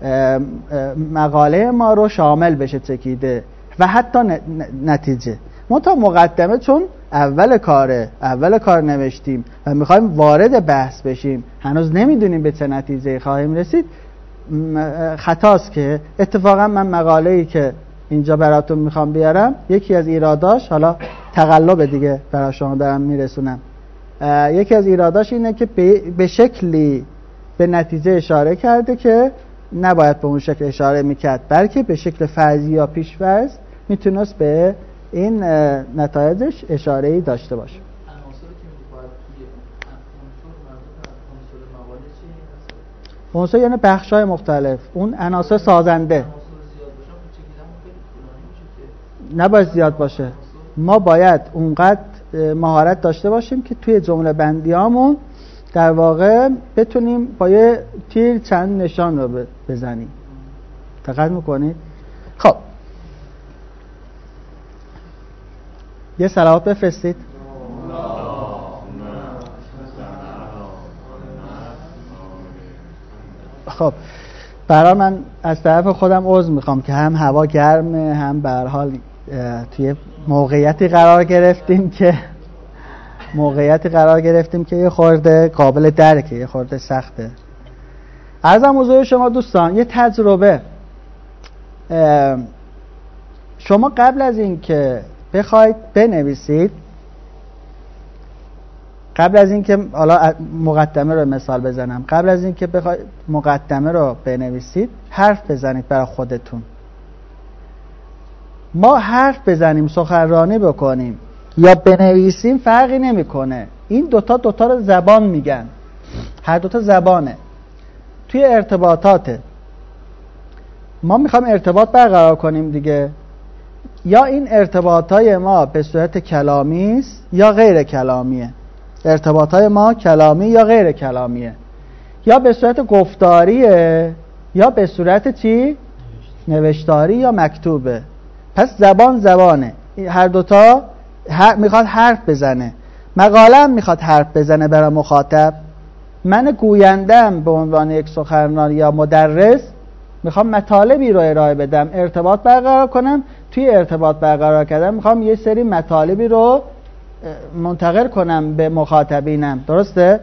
مقاله ما رو شامل بشه چکیده و حتی نتیجه. منتها مقدمه چون اول کار نوشتیم و میخوایم وارد بحث بشیم، هنوز نمیدونیم به چه نتیجه خواهیم رسید، خطاست که اتفاقا من مقاله‌ای که اینجا براتون میخوام بیارم، یکی از ایراداش، حالا تقلب دیگه برای شما دارم میرسونم، یکی از ایراداش اینه که به شکلی به نتیجه اشاره کرده که نباید به اون شکل اشاره میکرد، بلکه به شکل فرضی یا پیش‌فرض میتونست به این نتایجش اشاره‌ای داشته باشه. عنصر یعنی بخش‌های مختلف، اون عناصر سازنده نباید زیاد باشه. ما باید اونقدر مهارت داشته باشیم که توی جمله بندیامون در واقع بتونیم با یه تیر چند نشان رو بزنیم. دقت میکنید؟ خب یه صلوات بفرستید. خب برای من از طرف خودم عذر میخوام که هم هوا گرمه، هم به هر حال توی موقعیتی قرار گرفتیم که موقعیتی قرار گرفتیم که یه خورده قابل درکه، یه خورده سخته. عرضم حضور شما دوستان یه تجربه، شما قبل از این که بخواید بنویسید، قبل از این که حالا مقدمه رو مثال بزنم، قبل از این که بخواید مقدمه رو بنویسید حرف بزنید برای خودتون. ما حرف بزنیم، سخنرانی بکنیم یا بنویسیم فرقی نمیکنه. این دوتا رو زبان میگن، هر دوتا زبانه. توی ارتباطاته، ما میخوایم ارتباط برقرار کنیم دیگه، یا این ارتباطای ما به صورت کلامی است یا غیر کلامیه. ارتباطای ما کلامی یا غیر کلامیه، یا به صورت گفتاریه یا به صورت چی؟ نوشتاری یا مکتوبه. پس زبانه، هر دوتا میخواد حرف بزنه. مقاله هم میخواد حرف بزنه برای مخاطب. من گویندم به عنوان یک سخنران یا مدرس میخوام مطالبی رو ارائه بدم، ارتباط برقرار کنم. توی ارتباط برقرار کردن میخوام یه سری مطالبی رو منتقل کنم به مخاطبینم، درسته؟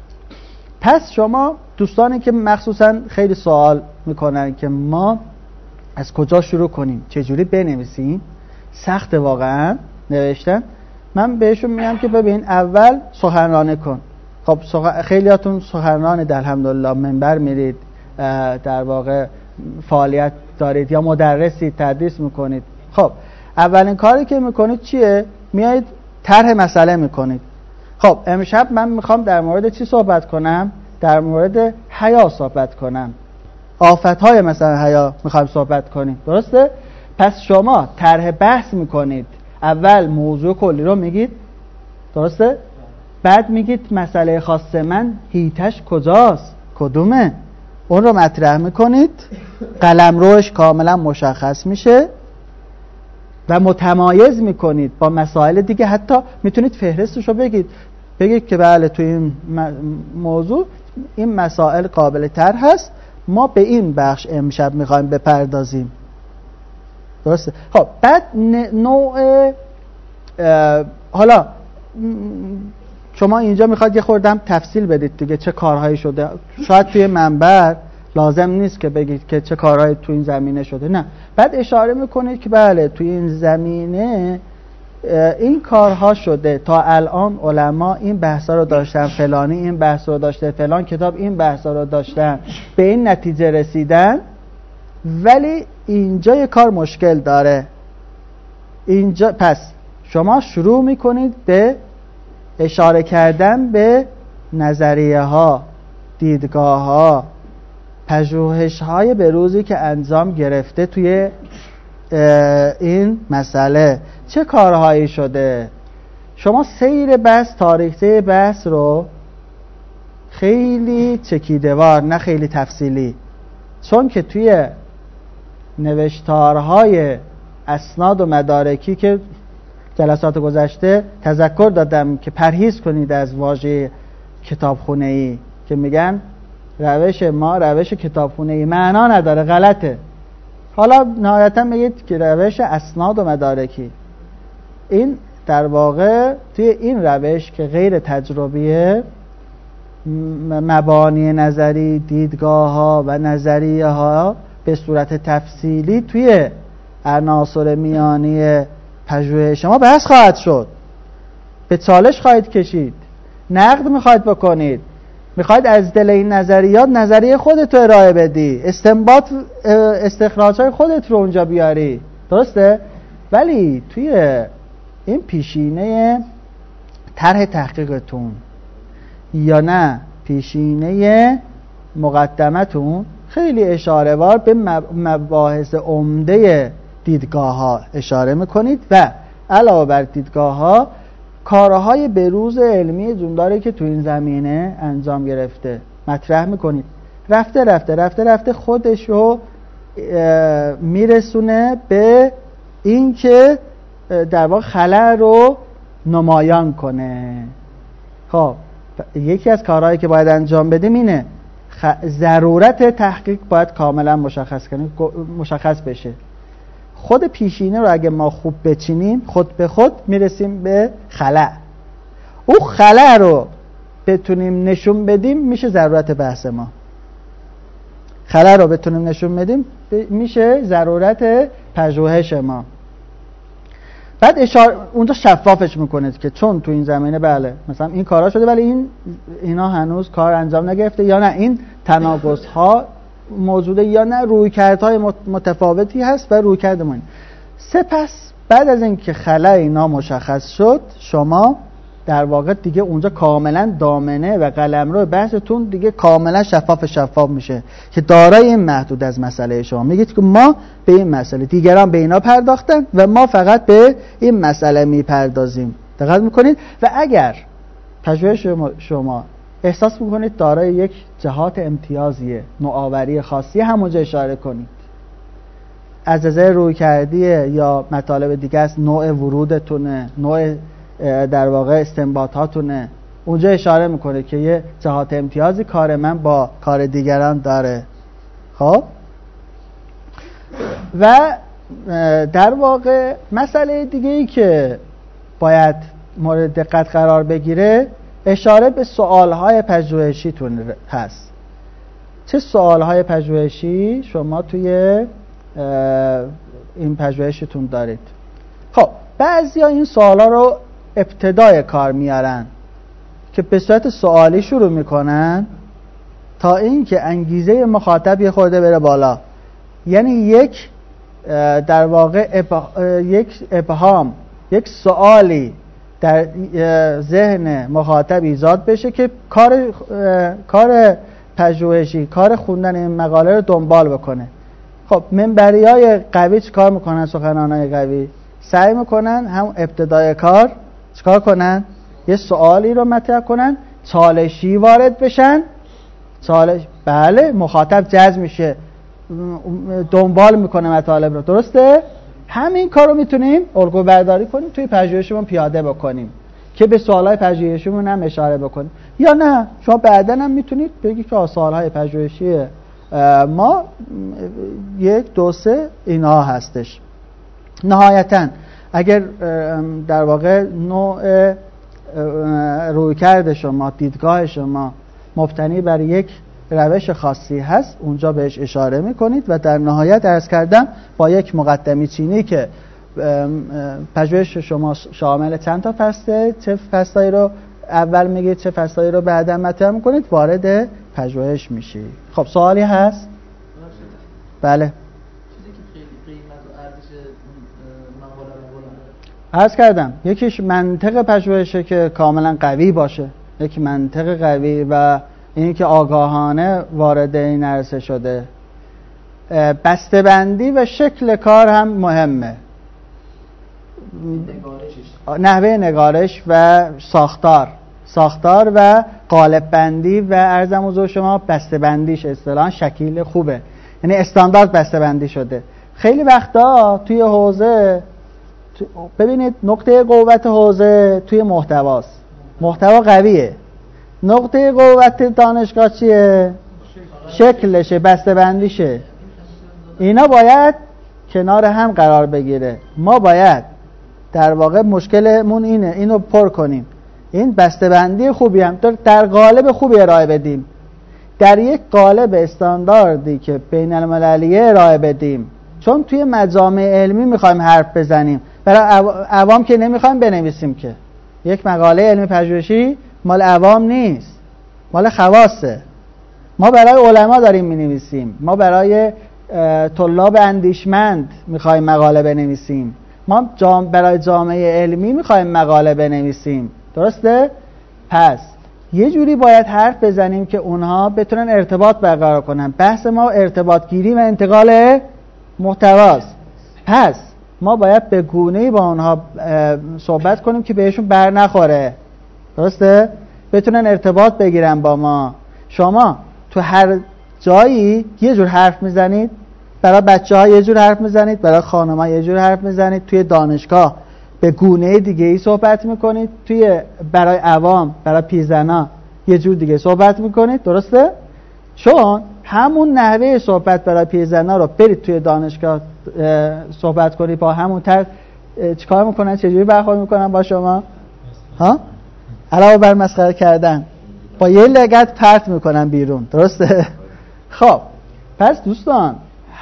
پس شما دوستانی که مخصوصا خیلی سوال میکنن که ما از کجا شروع کنیم، چجوری بنویسیم، سخت واقعا نوشتن، من بهشون میگم که ببین اول سخنرانی کن. خب خیلیاتون سخنرانید الحمدلله، منبر میرید، در واقع فعالیت دارید یا مدرسید، تدریس میکنید. خب اولین کاری که میکنید چیه؟ میایید طرح مسئله میکنید. خب امشب من میخوام در مورد چی صحبت کنم؟ در مورد حیا صحبت کنم. آفتهای مثلا حیا میخوایم صحبت کنیم، درسته؟ پس شما طرح بحث میکنید. اول موضوع کلی رو میگید، درسته؟ بعد میگید مسئله خاص من هیتش کجاست، کدومه، اون رو مطرح میکنید. قلمروش کاملا مشخص میشه و متمایز میکنید با مسائل دیگه. حتی میتونید فهرستش رو بگید که بله توی این موضوع این مسائل قابل طرح هست، ما به این بخش امشب میخوایم بپردازیم، درسته؟ خب بعد نوع حالا شما اینجا میخواد یه خوردم تفصیل بدید دیگه چه کارهایی شده. شاید توی منبر لازم نیست که بگید که چه کارهایی توی این زمینه شده، نه، بعد اشاره میکنید که بله توی این زمینه این کارها شده، تا الان علما این بحثا رو داشتن، فلانی این بحث رو داشته، فلان کتاب این بحثا رو داشتن، به این نتیجه رسیدن. ولی اینجا یه کار مشکل داره. اینجا پس شما شروع میکنید به اشاره کردن به نظریه ها، دیدگاه ها، پژوهش های بروزی که انجام گرفته توی این مسئله، چه کارهایی شده. شما سیر بحث، تاریخچه بحث رو خیلی چکیده‌وار، نه خیلی تفصیلی، چون که توی نوشتارهای اسناد و مدارکی که جلسات گذشته تذکر دادم که پرهیز کنید از واژه کتابخونه‌ای که میگن روش ما روش کتابخونه‌ای، معنا نداره، غلطه. حالا نهایتا میگید که روش اسناد و مدارکی. این در واقع توی این روش که غیر تجربیه، مبانی نظری، دیدگاه ها و نظریه ها به صورت تفصیلی توی عناصر میانی پژوهش شما بحث خواهد شد، به چالش خواهید کشید، نقد میخواید بکنید، میخواید از دل این نظریات نظریه خودت رو ارائه بدی، استنباط استخراج‌های خودت رو اونجا بیاری، درسته؟ ولی توی این پیشینه طرح تحقیقتون یا نه پیشینه مقدمتون خیلی اشاره وار به مباحث عمده دیدگاه ها اشاره میکنید و علاوه بر دیدگاه ها کارهای بروز علمی جونداری که تو این زمینه انجام گرفته مطرح میکنید. رفته خودش رو میرسونه به این که در واقع خلأ رو نمایان کنه. خب یکی از کارهایی که باید انجام بدیم اینه، ضرورت تحقیق باید کاملا مشخص بشه. خود پیشینه رو اگه ما خوب بچینیم خود به خود میرسیم به خلأ. او خلأ رو بتونیم نشون بدیم میشه ضرورت بحث ما. خلأ رو بتونیم نشون بدیم میشه ضرورت پژوهش ما. بعد اونجا شفافش میکنید که چون تو این زمینه بله مثلا این کارا شده ولی اینا هنوز کار انجام نگرفته، یا نه این تناقض ها موجوده، یا نه رویکردهای متفاوتی هست و رویکرد ما. سپس بعد از اینکه خلأ اینا مشخص شد، شما در واقع دیگه اونجا کاملا دامنه و قلمرو بحثتون دیگه کاملا شفاف میشه که دارای این محدود از مسئله شما. میگید که ما به این مسئله، دیگران به اینا پرداختن و ما فقط به این مسئله میپردازیم. دقت میکنید؟ و اگر پژوهش شما احساس میکنید دارای یک جهات امتیازیه، نوآوری خاصی، همونجا اشاره کنید. از نظر رویکردی یا مطالب دیگه است، نوع ورودتونه، نوع در واقع استنباطاتونه، اونجا اشاره میکنه که یه جهات امتیازی کار من با کار دیگران داره. خب و در واقع مسئله دیگه ای که باید مورد دقت قرار بگیره اشاره به سوالهای پژوهشیتون هست. چه سوالهای پژوهشی شما توی این پژوهشتون دارید؟ خب بعضیا این سوالا رو ابتدای کار میارن که به صورت سوالی شروع میکنن تا اینکه انگیزه مخاطب یه خورده بره بالا. یعنی یک در واقع یک ابهام، یک سوالی در ذهن مخاطب ایجاد بشه که کار پژوهشی، کار خوندن این مقاله رو دنبال بکنه. خب منبریای قوی چیکار میکنن؟ سخنرانای قوی سعی میکنن هم ابتدای کار چیکار کنن؟ یه سوالی رو مطرح کنن، چالشی وارد بشن. بله، مخاطب جذب میشه، دنبال میکنه مطالب رو. درسته؟ همین کار رو میتونیم الگو برداری کنیم توی پژوهشمون پیاده بکنیم که به سوالهای پژوهشیمون هم اشاره بکنیم. یا نه شما بعداً هم میتونید بگید که سوالهای پژوهشی ما 1 2 3 اینا هستش. نهایتاً اگر در واقع نوع رویکرد شما، دیدگاه شما مبتنی بر یک روش خاصی هست، اونجا بهش اشاره میکنید و در نهایت عرض کردم با یک مقدمه چینی که پژوهش شما شامل چند تا فصله، چه فصلایی رو اول میگید چه فصلایی رو بعدا مطرح میکنید، وارد پژوهش میشید. خب سوالی هست؟ بله. عرض کردم یکیش منطق پژوهشه که کاملا قوی باشه، یک منطق قوی و این که آگاهانه وارد این عرصه شده. بسته‌بندی و شکل کار هم مهمه، نحوه نگارش و ساختار و قالب بندی و عرضم حضور شما بسته‌بندیش اصطلاحاً شکل خوبه، یعنی استاندارد بسته‌بندی شده. خیلی وقتا توی حوزه ببینید نقطه قوت حوزه توی محتواست، محتوا قویه. نقطه قوت دانشگاه چیه؟ شکلشه، بسته‌بندیشه. اینا باید کنار هم قرار بگیره. ما باید در واقع مشکلمون اینو پر کنیم، این بسته‌بندی خوبی هم در قالب خوبی ارائه بدیم، در یک قالب استانداردی که بین المللیه ارائه بدیم. چون توی مجامع علمی میخوایم حرف بزنیم، برای عوام که نمیخوایم بنویسیم که. یک مقاله علمی پژوهشی مال عوام نیست، مال خواصه. ما برای علما داریم مینویسیم، ما برای طلاب اندیشمند میخوایم مقاله بنویسیم، ما برای جامعه علمی میخوایم مقاله بنویسیم. درسته؟ پس یه جوری باید حرف بزنیم که اونها بتونن ارتباط برقرار کنن. بحث ما ارتباط گیری و انتقال محتواست. پس ما باید به گونه‌ای با اونها صحبت کنیم که بهشون بر نخوره. درسته؟ بتونن ارتباط بگیرن با ما. شما تو هر جایی یه جور حرف میزنید، برای بچه‌ها یه جور حرف میزنید، برای خانم‌ها یه جور حرف میزنید، توی دانشگاه به گونه دیگه ای صحبت میکنید، برای عوام، برای پیرزنا یه جور دیگه صحبت میکنید. درسته؟ چون همون نحوه صحبت برای پیرزنا رو برید توی دانشگاه صحبت کنید، با همون طرز چیکار میکنن؟ چجوری برخورد میکنن با شما؟ ها؟ علاوه بر مسخره کردن با یه لگد پرت میکنن بیرون، درسته؟ خب پس دوستان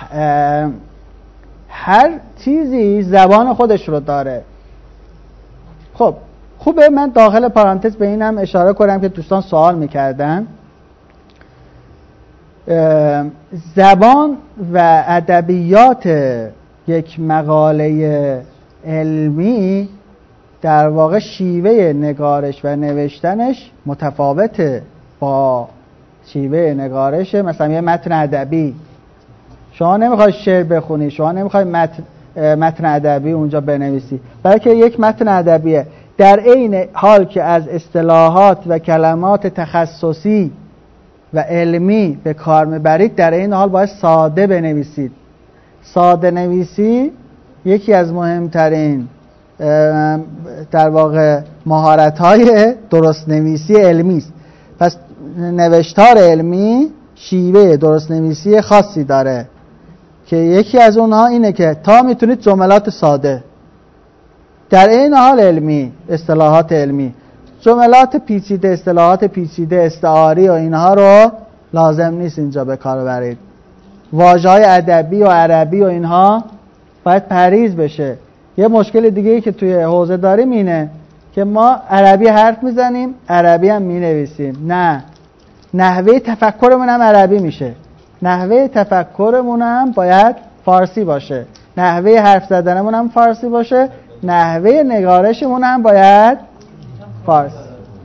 هر چیزی زبان خودش رو داره. خب خوبه من داخل پرانتز به اینم اشاره کنم که دوستان سوال میکردن. زبان و ادبیات یک مقاله علمی در واقع شیوه نگارش و نوشتنش متفاوته با شیوه نگارش مثلا یه متن ادبی. شما نمیخوای شعر بخونی، شما نمیخوای متن ادبی اونجا بنویسی، بلکه یک متن ادبیه. در عین حال که از اصطلاحات و کلمات تخصصی و علمی به کار میبرید، در این حال باید ساده بنویسید. ساده نویسی یکی از مهمترین در واقع مهارت‌های درست نویسی علمی است. پس نوشتار علمی شیوه درست نویسی خاصی داره که یکی از اونها اینه که تا میتونید جملات ساده، در این حال علمی، اصطلاحات علمی، جملات پیچیده، اصطلاحات پیچیده، استعاری و اینها رو لازم نیست اینجا به کار ببرید. واژه‌های ادبی و عربی و اینها باید پریز بشه. یه مشکل دیگه ای که توی حوزه داریم اینه که ما عربی حرف میزنیم، عربی هم مینویسیم. نه، نحوه تفکرمون هم عربی میشه، نحوه تفکرمون هم باید فارسی باشه، نحوه حرف زدنمون هم فارسی باشه، نحوه نگارشمون هم باید فارسی.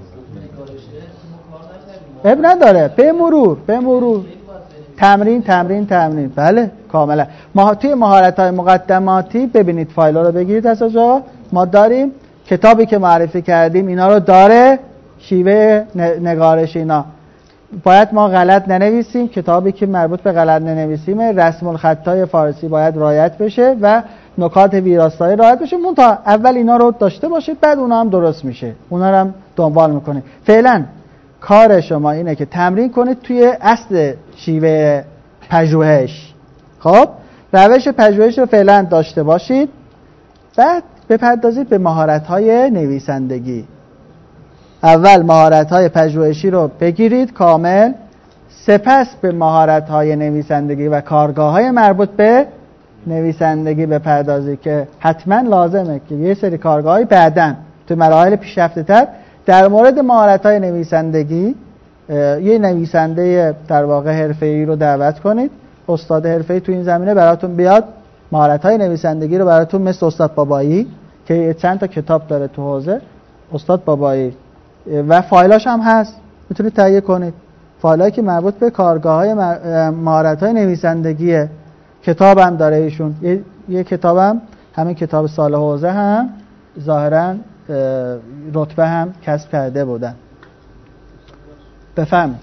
اب نداره، به مرور تمرین. بله کاملا. ما توی مهارت‌های مقدماتی ببینید فایل رو بگیرید از اونجا، ما داریم کتابی که معرفی کردیم اینا رو داره، شیوه نگارش اینا. باید ما غلط ننویسیم، کتابی که مربوط به غلط ننویسیم، رسم الخطای فارسی باید رعایت بشه و نکات ویراستایی رعایت بشه. منتها اول اینا رو داشته باشید، بعد اونا هم درست میشه، اونا رو هم دنبال میکنید. فعلا کار شما اینه که تمرین کنید توی اصل شیوه پژوهش. خب روش پژوهش رو فعلا داشته باشید، بعد بپردازید به مهارت‌های نویسندگی. اول مهارت‌های پژوهشی رو بگیرید کامل، سپس به مهارت‌های نویسندگی و کارگاه‌های مربوط به نویسندگی بپردازید که حتما لازمه که یه سری کارگاه‌های بعداً تو مراحل پیشرفته‌تر در مورد مهارت‌های نویسندگی یه نویسنده در واقع حرفه‌ای رو دعوت کنید، استاد حرفه‌ای تو این زمینه براتون بیاد مهارت‌های نویسندگی رو براتون، مثل استاد بابایی که چند تا کتاب داره تو حوزه، استاد بابایی و فایلاش هم هست، میتونید تهیه کنید. فایلایی که مربوط به کارگاه‌های مهارت‌های نویسندگیه. کتاب هم داره ایشون، یه کتابم همین کتاب سال حوزه هم ظاهراً رتبه هم کسب کرده بودن. بفهمید.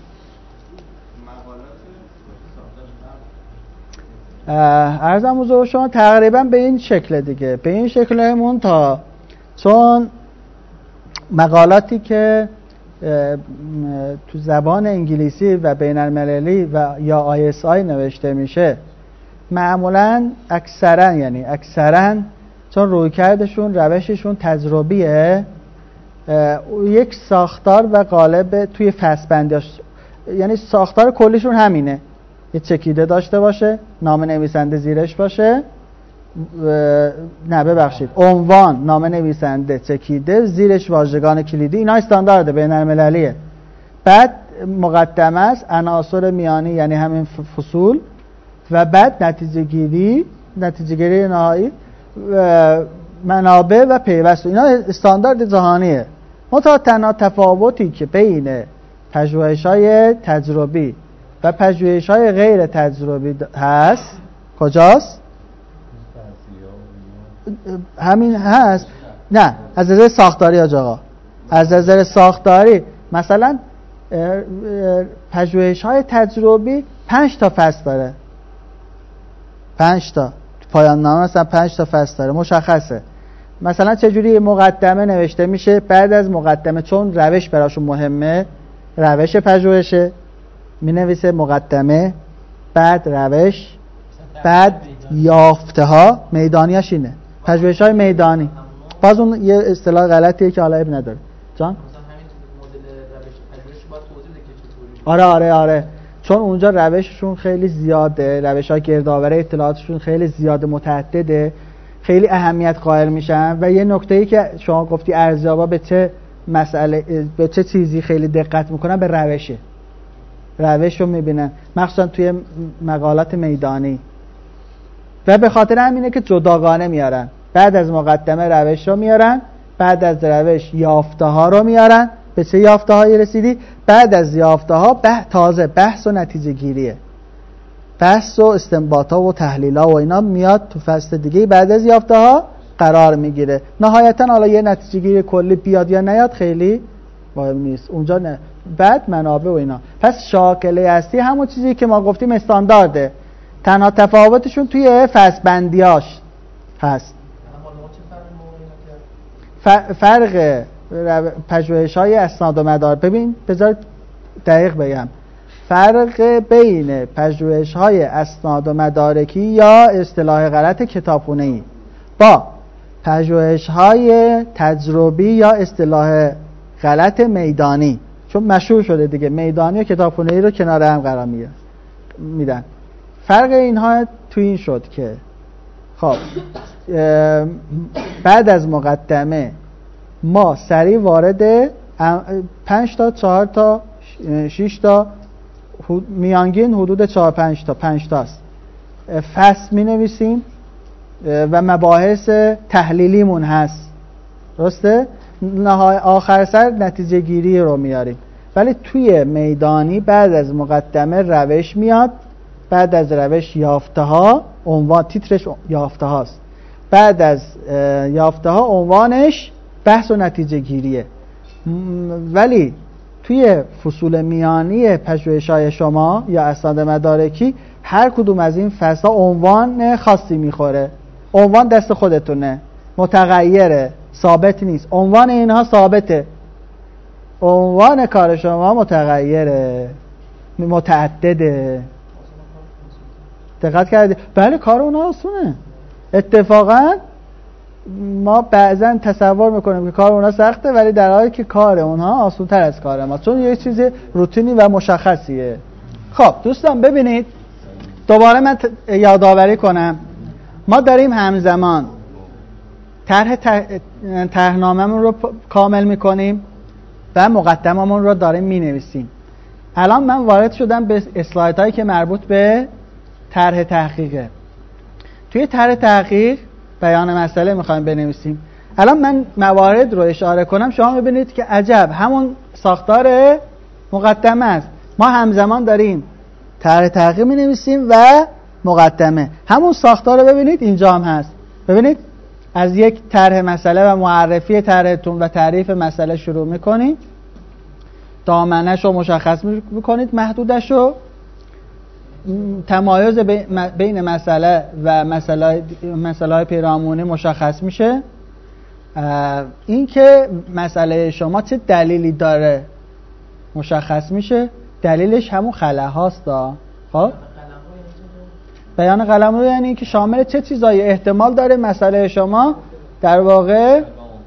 عرضم حضور شما تقریبا به این شکل دیگه، به این شکلمون تا چون مقالاتی که تو زبان انگلیسی و بین المللی و یا ISI نوشته میشه معمولاً اکثراً چون رویکردشون روششون تجربیه، یک ساختار و قالب توی فصل‌بندیاش، یعنی ساختار کلیشون همینه، یه چکیده داشته باشه، نام نویسنده زیرش باشه، عنوان، نام نویسنده، چکیده، زیرش واژگان کلیدی، اینا استاندارده بین المللیه. بعد مقدمه است، عناصر میانی یعنی همین فصول، و بعد نتیجه گیری نهایی، منابع و پیوست. اینا استاندارد جهانیه. تنها تفاوتی که بین پژوهش‌های تجربی و پژوهش‌های غیر تجربی هست کجاست؟ همین هست. نه، از نظر ساختاری آقا، از نظر ساختاری مثلا پژوهش‌های تجربی 5 تا فصل داره، 5 تا پایان نامه مثلا 5 تا فصل داره، مشخصه. مثلا چجوری مقدمه نوشته میشه، بعد از مقدمه چون روش براشون مهمه، روش پژوهشه، مینویسه مقدمه، بعد روش، بعد یافته ها. میدانیش اینه پژوهش‌های میدانی. باز اون یه اصطلاح غلطیه که حالا اب نداره. جان؟ مثلا همین تو آره چون اونجا روششون خیلی زیاده، روش‌های گردآوری اطلاعاتشون خیلی زیاده، متعدده، خیلی اهمیت قائل میشن. و یه نکته‌ای که شما گفتی ارزیابا به چه مسئله، به چه چیزی خیلی دقت میکنن، به روشه. روش رو میبینن مخصوصا توی مقالات میدانی، و به خاطر همینه که جداگانه میارن. بعد از مقدمه روش رو میارن، بعد از روش یافته ها رو میارن. به چه یافته هایی رسیدی؟ بعد از یافته ها تازه بحث و نتیجه گیریه، بحث و استنباط ها و تحلیل ها و اینا میاد تو فصل دیگه. بعد از یافته ها قرار میگیره. نهایتا حالا یه نتیجه گیری کلی بیاد یا نیاد خیلی مهم نیست اونجا، نه. بعد منابع و اینا. پس شاکله اصلی همون چیزی که ما گفتیم استاندارده، تنها تفاوتشون توی فصل بندیاش هست. فرق پژوهش‌های اسناد و مدارک، ببین بذار دقیق بگم، فرق بین پژوهش‌های اسناد و مدارکی یا اصطلاح غلط کتابخونه‌ای با پژوهش‌های تجربی یا اصطلاح غلط میدانی، چون مشهور شده دیگه، میدانی و کتابخونه‌ای رو کنار هم قرار میدن. فرق اینها تو این شد که خب بعد از مقدمه ما سریع وارد 5 تا 4 تا 6 تا میانگین حدود 4-5 تا 5 تاست فصل می نویسیم و مباحث تحلیلیمون هست، درسته؟ آخر سر نتیجه گیری رو میاریم. ولی توی میدانی بعد از مقدمه روش میاد، بعد از روش یافته ها، عنوان تیترش یافته هاست، بعد از یافته ها عنوانش بحث و نتیجه گیریه. ولی توی فصول میانی پژوهش‌های شما یا اسناد مدارکی هر کدوم از این فصل‌ها عنوان خاصی میخوره. عنوان دست خودتونه، متغیره، ثابت نیست. عنوان اینها ثابته، عنوان کار شما متغیره، متعدده. دقت کردید؟ بله کار اونها آسونه. اتفاقا ما بعضا تصور میکنیم که کار اونها سخته، ولی در حالی که کار اونها آسان تر از کار ما، چون یه چیز روتینی و مشخصیه. خب دوستان ببینید، دوباره من یادآوری کنم، ما داریم همزمان طرحنامه‌مون رو کامل میکنیم و مقدمه‌مون رو داریم مینویسیم. الان من وارد شدم به اسلایدهایی که مربوط به طرح تحقیقه. توی طرح تحقیق بیان مسئله میخوایم بنویسیم. الان من موارد رو اشاره کنم، شما میبینید که عجب همون ساختار مقدمه است. ما همزمان داریم طرح تحقیق مینویسیم و مقدمه. همون ساختار رو ببینید اینجا هم هست. ببینید از یک طرح مسئله و معرفی طرحتون و تعریف مسئله شروع میکنید، دامنه‌ش رو مشخص میکنید، محدودش رو، تمایز بین مسئله و مسئله پیرامونی مشخص میشه. این که مسئله شما چه دلیلی داره مشخص میشه. دلیلش همون خلاهاست. خب بیان قلمرو یعنی که شامل چه چیزایی احتمال داره مسئله شما در واقع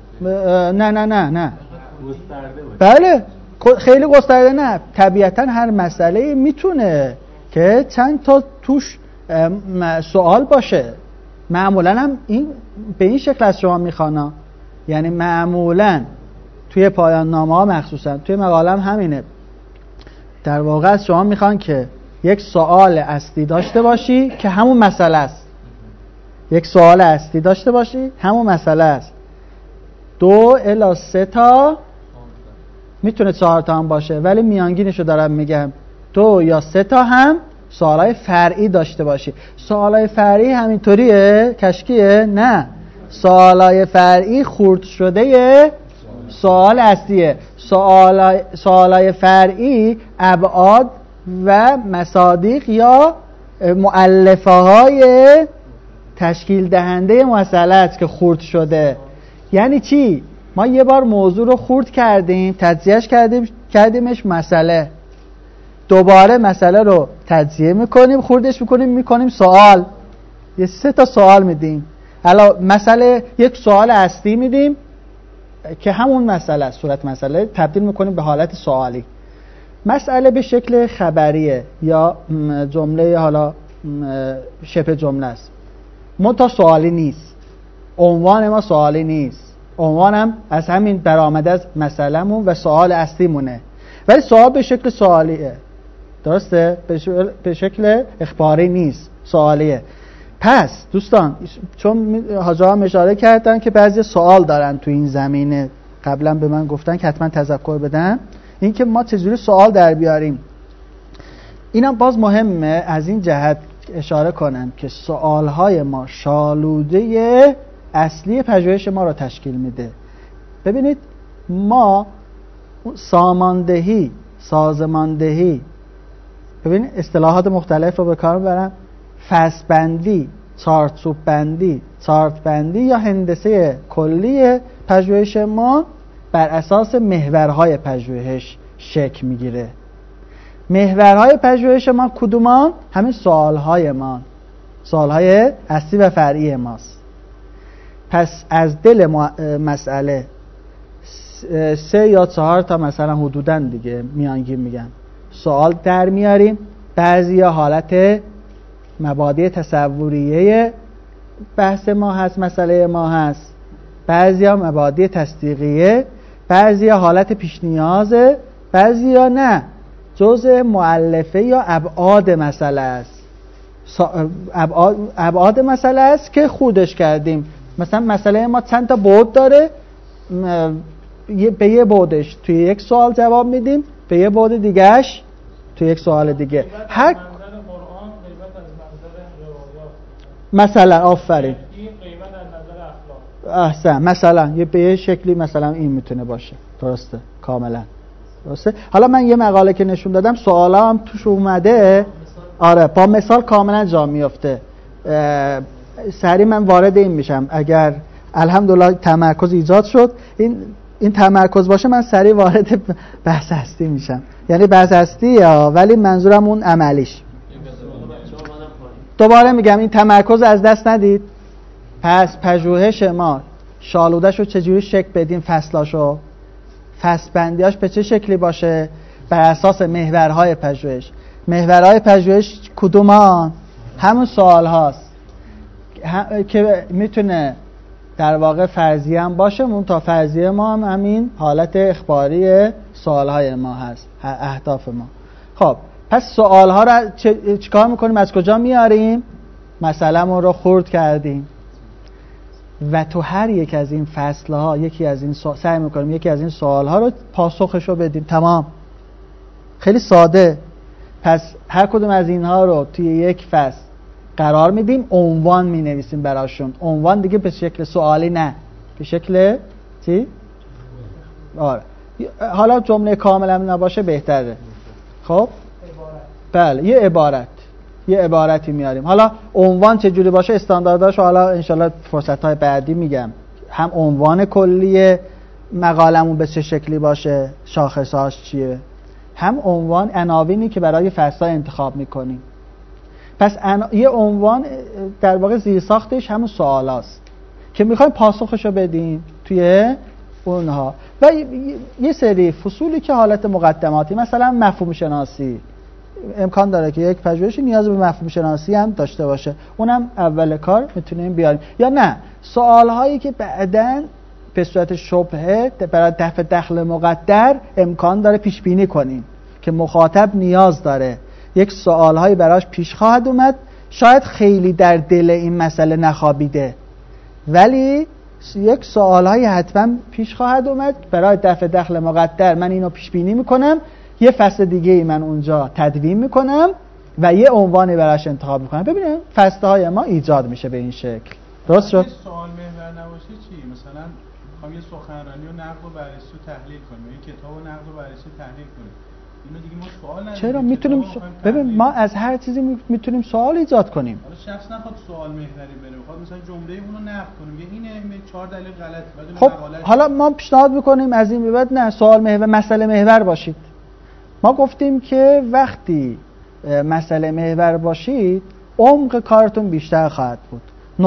نه بله خیلی گسترده نه، طبیعتا هر مسئله میتونه که چند تا توش سوال باشه. معمولا هم این به این شکل از شما میخوانا، یعنی معمولا توی پایان نامه ها مخصوصا توی مقاله هم همینه، در واقع از شما میخوان که یک سوال اصلی داشته باشی که همون مسئله است. یک سوال اصلی داشته باشی همون مسئله است. 2 الی 3 تا، میتونه 4 تا هم باشه ولی میانگینشو دارم میگم، 2 یا 3 تا هم سوالای فرعی داشته باشی. سوالای فرعی همینطوریه کشکیه؟ نه، سوالای فرعی خرد شده سوال اصلیه. سوالای فرعی ابعاد و مصادیق یا مؤلفه های تشکیل دهنده مسئله است که خرد شده. یعنی چی؟ ما یه بار موضوع رو خرد کردیم، تجزیهش کردیمش مسئله، دوباره مسئله رو تجزیه میکنیم، خردش میکنیم سوال. یه 3 تا سوال میدیم. حالا مسئله یک سوال اصلی میدیم که همون مسئله صورت مسئله تبدیل میکنیم به حالت سوالی. مسئله به شکل خبریه یا جمله حالا شبه جمله است، منتها سوالی نیست. عنوان ما سوالی نیست، عنوانم از همین برآمده از مسئله‌مون و سوال اصلیمونه، ولی سوال به شکل سوالیه، درسته؟ به شکل اخباری نیست، سوالیه. پس دوستان، چون حاجی هم اشاره کردن که بعضی سوال دارن تو این زمینه، قبلا به من گفتن که حتما تذکر بدن، این که ما چجوری سوال در بیاریم. اینم باز مهمه از این جهت اشاره کنم که سوالهای ما شالوده اصلی پژوهش ما رو تشکیل میده. ببینید ما ساماندهی، سازماندهی، ببینید اصطلاحات مختلف رو به کار میبرم، فصل بندی، چارت بندی، چارت بندی یا هندسه کلی پژوهش ما بر اساس محورهای پژوهش شکل میگیره. محورهای پژوهش ما کدومان؟ همین سوالهای ما، سوالهای اصلی و فرعی ماست. پس از دل مسئله 3 یا 4 تا مثلا حدوداً دیگه میانگین میگن سوال در میاریم. بعضی حالت مبادی تصوریه بحث ما هست، مسئله ما هست، بعضی ها مبادی تصدیقیه، بعضی ها حالت پیش نیازه، بعضی ها نه، جزء مؤلفه یا ابعاد مسئله است. ابعاد مسئله است که خودش کردیم. مثلا مسئله ما چند تا بعد داره، به یه بعدش توی یک سوال جواب میدیم، به یه بعد دیگهش توی یک سوال دیگه. هر مثلا آفرین احسن، مثلا یه به یه شکلی مثلا این میتونه باشه، درسته، کاملا درسته. حالا من یه مقاله که نشون دادم سوالا هم توش اومده، آره با مثال کاملا جا میفته. سریع من وارد این میشم، اگر الحمدلله تمرکز ایجاد شد، این تمرکز باشه، من سریع وارد بحث هستی میشم. یعنی بحث هستی ولی منظورم اون عملیش. دوباره میگم این تمرکز از دست ندید. پس پژوهش ما شالوده‌شو چجوری شکل بدیم، فصلاشو، فصل بندیاش به چه شکلی باشه، بر اساس محورهای پژوهش. محورهای پژوهش کدومان؟ همون سوال هاست که میتونه در واقع فرضیه هم باشه، منتها فرضیه ما هم همین حالت اخباری سوالهای ما هست، اهداف ما. خب پس سوالها رو چیکار میکنیم؟ از کجا میاریم؟ مسئله‌مون رو خرد کردیم و تو هر یک از این فصلها یکی از این سعی میکنیم یکی از این سوالها رو پاسخش رو بدیم. تمام، خیلی ساده. پس هر کدوم از اینها رو توی یک فصل قرار میدیم، عنوان مینویسیم براشون. عنوان دیگه به شکل سوالی نه، به شکل چی؟ آره، حالا جمله کاملا نباشه بهتره. خب بله، یه عبارتی میاریم. حالا عنوان چجوری باشه استاندارداش حالا انشالله فرصت‌های بعدی میگم. هم عنوان کلی مقالمون به چه شکلی باشه، شاخصاش چیه، هم عنوان عناوینی که برای فصل‌ها انتخاب میکنیم. پس یه عنوان در واقع زیرساختش همون سوالاست که میخوایم پاسخشو بدیم توی اونها. و یه سری فصولی که حالت مقدماتی، مثلا مفهوم شناسی، امکان داره که یک پژوهشی نیاز به مفهوم شناسی هم داشته باشه، اونم اول کار میتونیم بیاریم. یا نه، سوالهایی که بعداً به صورت شبهه برای دفع دخل مقدر امکان داره پیش بینی کنیم که مخاطب نیاز داره، یک سوالهایی براش پیش خواهد اومد، شاید خیلی در دل این مسئله نخوابیده، ولی یک سوالهایی حتما پیش خواهد اومد برای دفع دخل مقدر. من اینو پیش بینی میکنم، یه فصل دیگه ای من اونجا تدوین میکنم و یه عنوانی براش انتخاب میکنم. ببینید فصلهای ما ایجاد میشه به این شکل. درست شد؟ سوال محور نباشه چی؟ مثلا میخوام یه سخنرانی و نقد و بررسی و تحلیل کنیم، یه کتاب و نقد و بررسی و تحلیل کنیم، اینو دیگه ما سوال نداریم. چرا میتونیم ببین ما از هر چیزی میتونیم سوال ایجاد کنیم. حالا شخص نخواد سوال محوری بره، میخواد مثلا جمله اونو نقد کنیم، اینه 4 دلیل غلط بعد خب حالا ما پیشنهاد میکنیم از این به بعد نه سوال محور، مسئله محور باشید. ما گفتیم که وقتی مسئله محور باشید عمق کارتون بیشتر خواهد بود،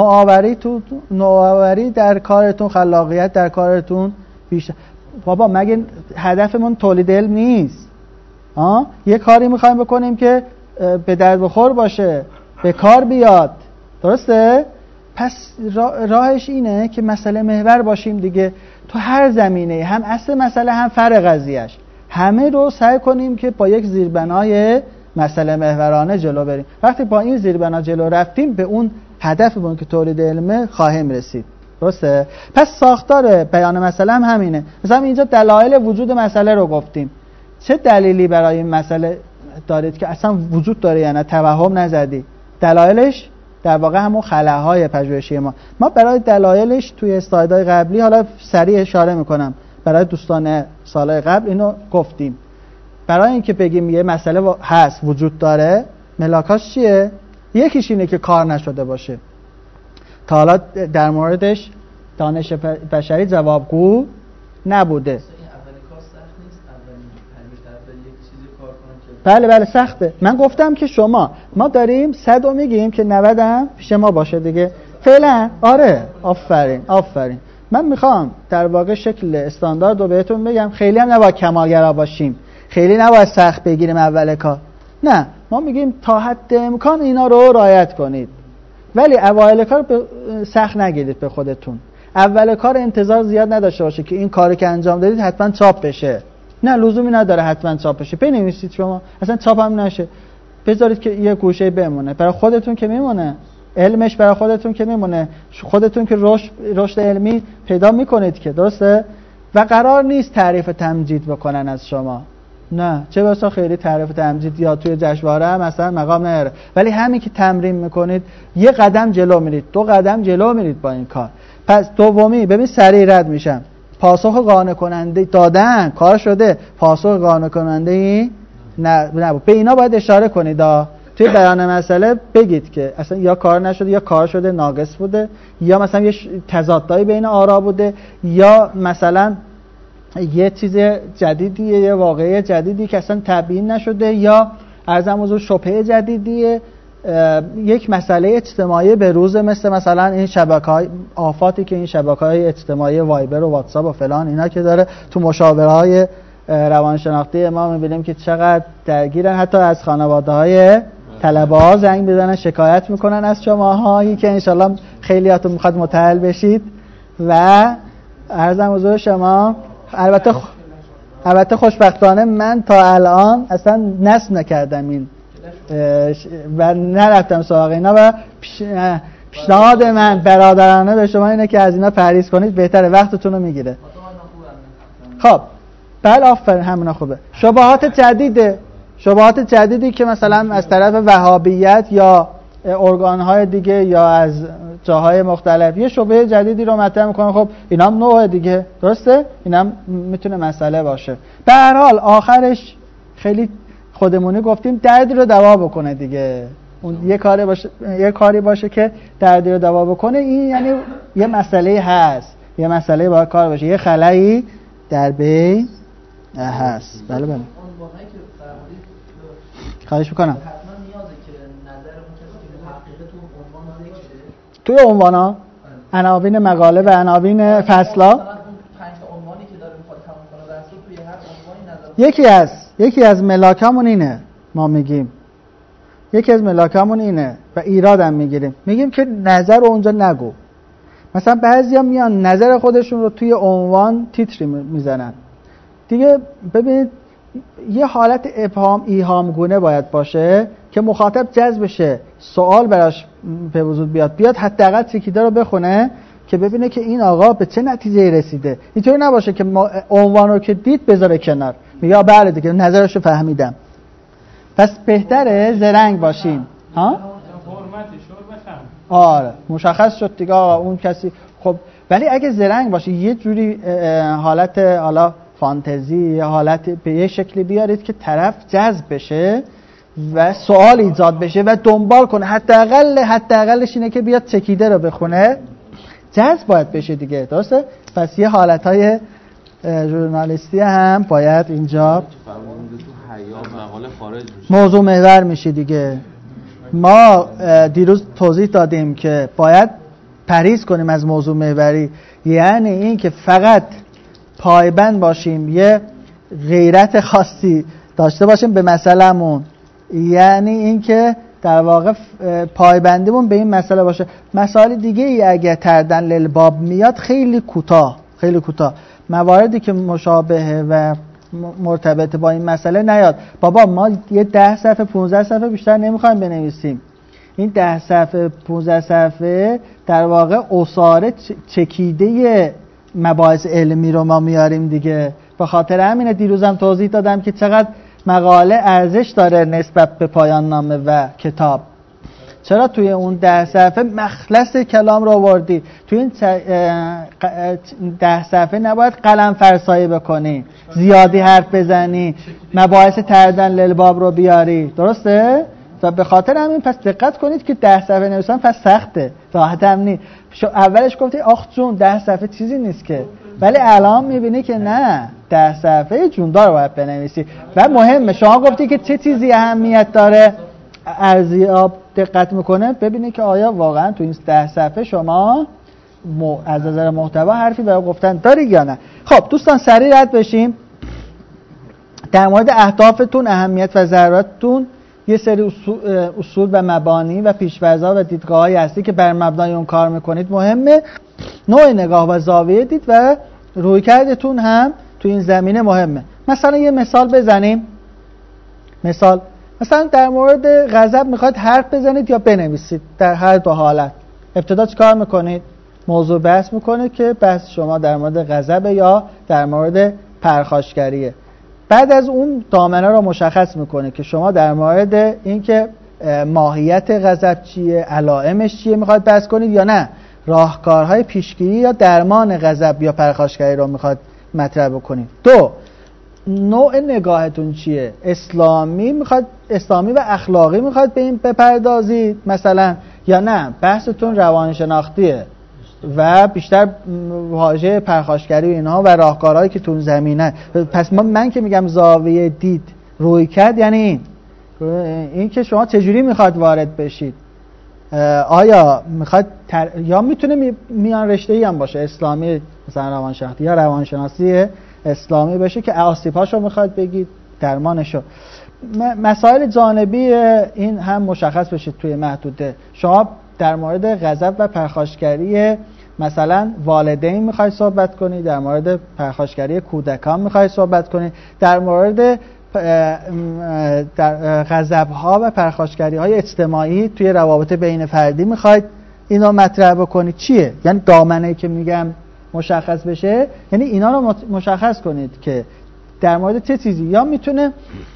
نوآوری در کارتون، خلاقیت در کارتون بیشتر. بابا مگه هدفمون تولید علم نیست؟ یه کاری میخوایم بکنیم که به درد بخور باشه، به کار بیاد. درسته؟ پس راهش اینه که مسئله محور باشیم دیگه، تو هر زمینه، هم اصل مسئله هم فرع قضیهش، همه رو سعی کنیم که با یک زیربنای مسئله محورانه جلو بریم. وقتی با این زیربنا جلو رفتیم به اون هدفمون که تولید علمه خواهیم رسید. درسته؟ پس ساختار بیان مسئله هم همینه. مثلا اینجا دلایل وجود مسئله رو گفتیم. چه دلیلی برای این مسئله دارید که اصلا وجود داره یا نه؟ توهم نزدی. دلایلش در واقع همون خلاهای پژوهشی ما برای دلایلش توی اسلایدهای قبلی، حالا سریع اشاره میکنم برای دوستان سالهای قبل اینو گفتیم. برای اینکه بگیم یه مسئله هست وجود داره، ملاکاش چیه؟ یکیش اینه که کار نشده باشه. تا حالا در موردش دانش بشری جوابگو نبوده. بله سخته. من گفتم که ما داریم 100 رو میگیم که 90 هم پیش ما باشه دیگه فعلا. آره آفرین. من میخوام در واقع شکل استاندارد رو بهتون بگم. خیلی هم نباید کمالگرا باشیم، خیلی نباید سخت بگیریم اول کار. نه، ما میگیم تا حد امکان اینا رو رعایت کنید، ولی اوایل کار سخت نگیرید به خودتون. اول کار انتظار زیاد نداشته باشه که این کاری که انجام دادید حتما چاپ بشه. نه، لزومی نداره حتما چاپ بشه. بنویسید شما، اصلا چاپ هم نشه، بذارید که یه گوشه بمونه برای خودتون که میمونه، علمش برای خودتون که میمونه، خودتون که رشد علمی پیدا میکنید که. درسته؟ و قرار نیست تعریف تمجید بکنن از شما. نه، چه بسا خیلی تعریف تمجید یا توی جشنواره هم مثلا مقام نداره، ولی همین که تمرین میکنید یه قدم جلو میرید، 2 قدم جلو میرید با این کار. پس دومی، ببین سریع رد میشم. پاسخ قانع کننده دادن، کار شده. پاسخ قانع کننده ای نه. به اینا باید اشاره کنید. توی بیان مسئله بگید که اصلا یا کار نشده یا کار شده ناقص بوده، یا مثلا یه تضادایی بین آرا بوده، یا مثلا یه چیز جدیدیه، یه واقعه جدیدی که اصلا تبیین نشده، یا عرضم حضور شبهه جدیدیه، یک مسئله اجتماعی به روز مثلا این شبکه‌های آفاتی که این شبکه‌های اجتماعی وایبر و واتساپ و فلان اینا که داره تو مشاوره‌های روانشناختی ما می‌بینیم که چقدر درگیرن. حتی از خانواده‌های طلبه‌ها زنگ می‌زنن شکایت می‌کنن از شماهایی که انشالله خیلیاتون می‌خواد متأهل بشید. و عرضم حضور شما البته خوشبختانه من تا الان اصلا نصب نکردم این و نرفتم سراغ اینا و پیشنهاد من برادرانه به شما اینه که از اینا پرهیز کنید، بهتره، وقتتون رو میگیره. خب بله آفرین، همونا خوبه. شبهات جدیدی که مثلا از طرف وهابیت یا ارگان‌های دیگه یا از جاهای مختلف یه شبهه جدیدی رو مطرح میکنه، خب اینا هم نوع دیگه. درسته؟ اینا هم میتونه مسئله باشه. به هر حال آخرش خیلی خودمونی گفتیم دردی رو دوا بکنه دیگه. اون یه کاری باشه که دردی رو دوا بکنه. این یعنی یه مسئله هست، یه مسئله باید کار باشه، یه خلایی در بین هست. بله خواهش میکنم. توی عنوانا، عناوین مقاله و عناوین فصلا، یکی از ملاکمون اینه، ما میگیم یکی از ملاکمون اینه و ایرادم میگیم که نظر رو اونجا نگو. مثلا بعضیا میان نظر خودشون رو توی عنوان تیتری میزنن دیگه. ببینید یه حالت ابهام ایهام گونه باید باشه که مخاطب جذب بشه، سوال براش به وجود بیاد حداقل چکیده رو بخونه که ببینه که این آقا به چه نتیجه رسیده. اینطوری نباشه که عنوان رو که دید بذاره کنار، میگه بله دیگه نظرشو فهمیدم. پس بهتره زرنگ باشیم. آره مشخص شد دیگه آقا اون کسی. خب ولی اگه زرنگ باشی یه جوری حالت حالا فانتزی، یه حالت به یه شکلی بیارید که طرف جذب بشه و سوال ایجاد بشه و دنبال کنه. حداقلش اینه که بیاد چکیده رو بخونه، جذب باید بشه دیگه. درسته؟ پس یه حالتهای ژورنالیستی هم باید اینجا موضوع محور میشه دیگه. ما دیروز توضیح دادیم که باید پرهیز کنیم از موضوع محوری، یعنی این که فقط پایبند باشیم، یه غیرت خاصی داشته باشیم به مسئله‌مون، یعنی اینکه در واقع پایبندیمون به این مسئله باشه. مسائل دیگه ای اگه تردن للباب میاد خیلی کوتاه مواردی که مشابهه و مرتبط با این مسئله نیاد. بابا ما یه 10 صفحه 15 صفحه بیشتر نمیخوایم بنویسیم. این 10 صفحه 15 صفحه در واقع عصاره چکیده مباحث علمی رو ما میاریم دیگه. به خاطر همینه دیروزم توضیح دادم که چقدر مقاله ارزش داره نسبت به پایان نامه و کتاب. چرا توی اون 10 صفحه مخلص کلام رو آوردی، توی این 10 صفحه نباید قلم فرسایی بکنی، زیادی حرف بزنی، مباحث تردن للباب رو بیاری، درسته؟ و به خاطر همین پس دقت کنید که 10 صفحه نوشتن پس سخته، راحت هم نیست. اولش گفتی آخ جون 10 صفحه چیزی نیست که، ولی الان میبینی که نه، 10 صفحه جوندار رو باید بنویسی و مهمه. شما گفتی که چه چیزی اهمیت داره، ارزیاب دقت میکنه ببینی که آیا واقعا تو این 10 صفحه شما از نظر محتوا حرفی برای گفتن داری یا نه. خب دوستان سریع رد بشیم. در مورد اهدافتون، اهمیت و ضرورتتون یه سری اصول و مبانی و پیش‌فرض‌ها و دیدگاه‌هایی هستی که بر مبنای اون کار میکنید. مهمه نوع نگاه و زاویه دید و رویکردتون هم تو این زمینه مهمه. مثلا یه مثال بزنیم. مثلا در مورد غضب میخواید حرف بزنید یا بنویسید؟ در هر دو حالت ابتدا چیکار میکنید؟ موضوع بحث میکنید که بحث شما در مورد غضب یا در مورد پرخاشگریه. بعد از اون دامنه رو مشخص میکنه که شما در مورد اینکه ماهیت غضب چیه، علائمش چیه میخواید بحث کنید یا نه راهکارهای پیشگیری یا درمان غضب یا پرخاشگری رو میخواید مطرح بکنید. دو، نوع نگاهتون چیه؟ اسلامی و اخلاقی میخواد به این بپردازید مثلا، یا نه بحثتون روانشناختیه و بیشتر واژه پرخاشگری و اینها و راهکارهایی که تو زمینه. پس من که میگم زاویه دید روی کرد یعنی این که شما چجوری میخواد وارد بشید. آیا میخواد یا میتونه میان رشته‌ای هم باشه، اسلامی مثلا روانشناختی یا روانشناسی اسلامی بشه که آسیب‌هاشو میخواد بگید، درمانشو. مسائل جانبی این هم مشخص بشه توی محدوده. شما در مورد غضب و پرخاشگری مثلا والدین میخواید صحبت کنید، در مورد پرخاشگری کودکان میخواید صحبت کنید، در مورد غضب‌ها و پرخاشگری‌های اجتماعی توی روابط بین فردی میخواید اینو مطرح بکنید. چیه؟ یعنی دامنه‌ای که میگم مشخص بشه، یعنی اینا رو مشخص کنید که در مورد چه چیزی. یا میتونه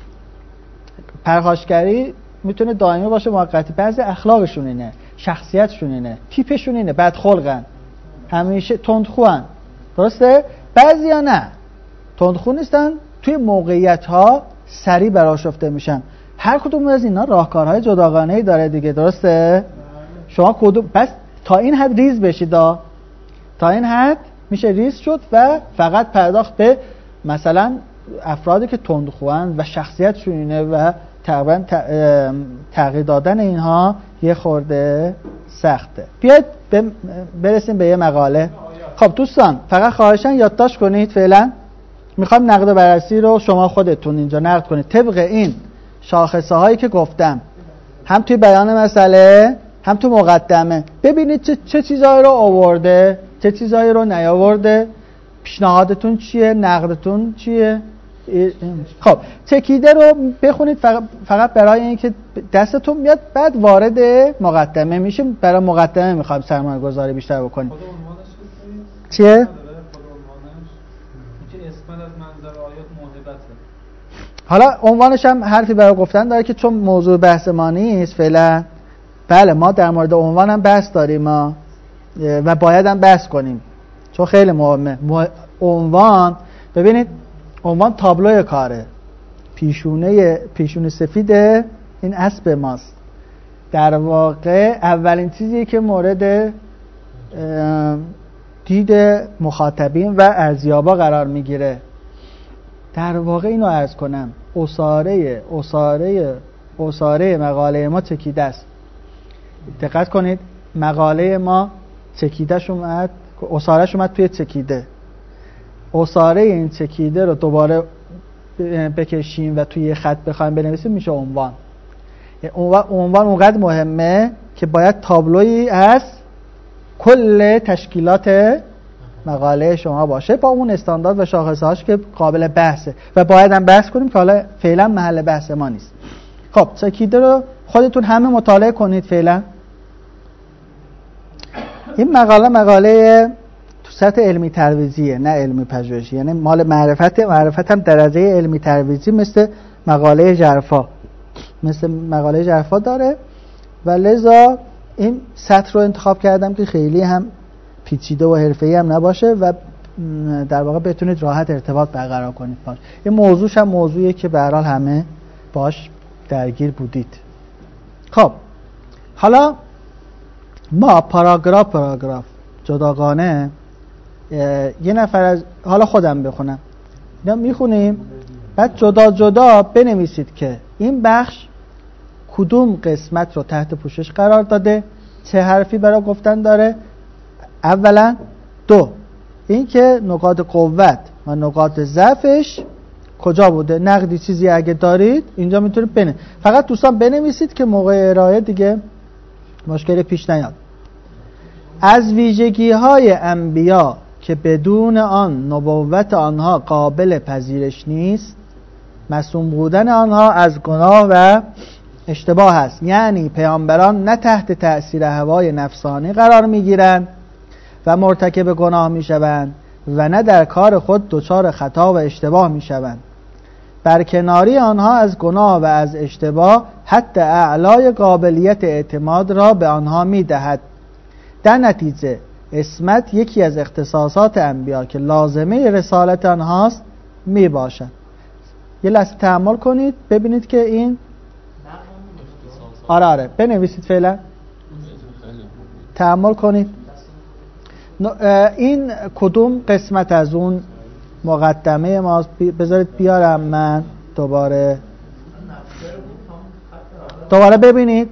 پرخاشگری میتونه دائمی باشه، موقتی. بعضی اخلاقشون اینه، شخصیتشون اینه، تیپشون اینه، بدخلقن، همیشه تندخوان، درسته؟ بعضیا نه، تندخو نیستن، توی موقعیت‌ها سریع برآشفته میشن. هر کدوم از اینا راهکارهای جداگانه‌ای داره دیگه، درسته؟ شما کدوم بس تا این حد ریز بشید، تا این حد میشه ریز شد و فقط پرداخت به مثلا افرادی که تندخوان و شخصیتشون اینه و تقریبا تغییر دادن اینها یه خورده سخته. بیاید برسیم به یه مقاله. خب دوستان فقط خواهشاً یادداشت کنید. فعلا میخوام نقد و بررسی رو شما خودتون اینجا نقد کنید طبق این شاخصه هایی که گفتم، هم توی بیان مسئله هم تو مقدمه. ببینید چه چیزایی رو آورده، چه چیزایی رو نیاورده، پیشنهادتون چیه، نقدتون چیه. خب چکیده رو بخونید فقط برای اینکه دستتون میاد، بعد وارد مقدمه میشیم. برای مقدمه میخوایم سرمایه گذاری بیشتر بکنیم. چیه؟ اسم از منظر آیات موهبته. حالا عنوانش هم حرفی برای گفتن داره که چون موضوع بحث ما نیست فعلا. بله ما در مورد عنوان هم بحث داریم ما و باید هم بحث کنیم چون خیلی مهمه. عنوان، ببینید عنوان تابلوی کاره، پیشونه سفید این اسب ماست. در واقع اولین چیزی که مورد دید مخاطبین و ارزیابا قرار میگیره. در واقع اینو عرض کنم، اساره مقاله ما چکیده است. دقت کنید مقاله ما چکیدهش اومد، اسارهش اومد توی چکیده. اساره این چکیده رو دوباره بکشیم و توی یه خط بخوایم بنویسیم میشه عنوان. عنوان اونقدر مهمه که باید تابلویی از کل تشکیلات مقاله شما باشه با اون استاندارد و شاخصه‌هاش که قابل بحثه و باید هم بحث کنیم که حالا فعلا محل بحث ما نیست. خب چکیده رو خودتون همه مطالعه کنید فعلا. این مقاله تو سطح علمی ترویجیه نه علمی پژوهشی، یعنی مال معرفت هم درجه علمی ترویجی مثل مقاله ژرفا داره و لذا این سطح رو انتخاب کردم که خیلی هم پیچیده و حرفه‌ای هم نباشه و در واقع بتونید راحت ارتباط برقرار کنید باش. این موضوعش هم موضوعیه که به هر حال همه باش درگیر بودید. خب حالا ما پاراگراف جداگانه یه نفر از حالا خودم بخونم اینا میخونیم، بعد جدا بنویسید که این بخش کدوم قسمت رو تحت پوشش قرار داده، چه حرفی برای گفتن داره. اولا 2 این که نقاط قوت و نقاط ضعفش کجا بوده، نقدی چیزی اگه دارید اینجا میتونید فقط دوستان بنویسید که موقع ارائه دیگه مشکلی پیش نیاد. از ویژگی‌های انبیا که بدون آن نبوت آنها قابل پذیرش نیست، معصوم بودن آنها از گناه و اشتباه است. یعنی پیامبران نه تحت تأثیر هوای نفسانی قرار میگیرند و مرتکب گناه میشوند و نه در کار خود دچار خطا و اشتباه میشوند. برکناری آنها از گناه و از اشتباه حتی اعلای قابلیت اعتماد را به آنها میدهد. در نتیجه عصمت یکی از اختصاصات انبیا که لازمه رسالت آنهاست می باشد. یه لحظه تأمل کنید ببینید که این آره بنویسید فعلا، تأمل کنید این کدوم قسمت از اون مقدمه ماست. بذارید بیارم من دوباره ببینید.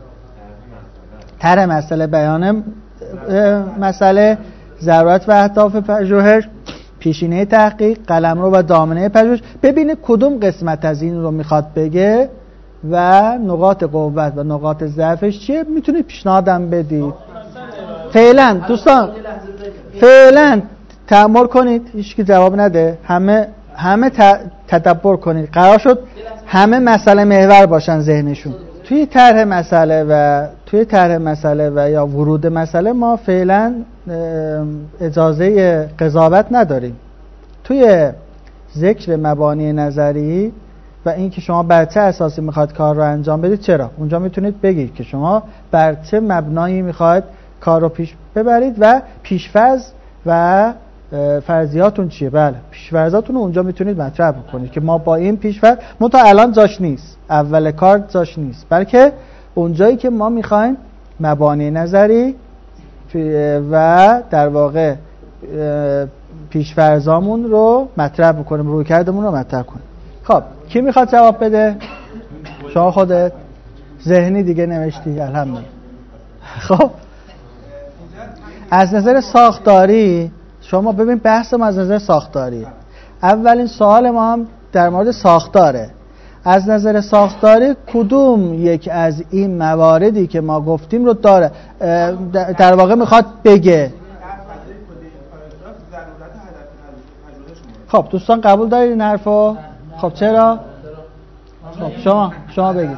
طرح مسئله، بیان مسئله، ضرورت و اهداف پژوهش، پیشینه تحقیق، قلمرو و دامنه پژوهش. ببینید کدوم قسمت از این رو میخواد بگه و نقاط قوت و نقاط ضعفش چیه. میتونید پیشنهادم بدید. فعلا دوستان فعلا تأمل کنید، هیچ کی جواب نده، همه تدبر کنید. قرار شد همه مسئله محور باشن ذهنشون. توی طرح مسئله و یا ورود مسئله ما فعلا اجازه قضاوت نداریم. توی ذکر مبانی نظری و این که شما بر چه اساسی میخواد کار رو انجام بدید، چرا اونجا میتونید بگید که شما بر چه مبنایی میخواد کار رو پیش ببرید و پیش‌فرض و فرضیاتون چیه. بله پیش‌فرضاتون رو اونجا میتونید مطرح بکنید که ما با این پیش‌فرض تا الان جاش نیست، اول کار جاش نیست، بلکه اونجایی که ما میخوایم مبانی نظری و در واقع پیش‌فرضامون رو مطرح بکنیم، رویکردمون رو مطرح کنیم. خب کی میخواد جواب بده؟ شما خودت ذهنی دیگه نوشتی، الحمدلله. خب از نظر ساختاری شما ببین بحثم از نظر ساختاری. اولین سوال ما هم در مورد ساختاره. از نظر ساختاری کدوم یک از این مواردی که ما گفتیم رو داره در واقع میخواد بگه؟ خب دوستان قبول دارید این حرفو؟ خب چرا؟ خب شما بگید.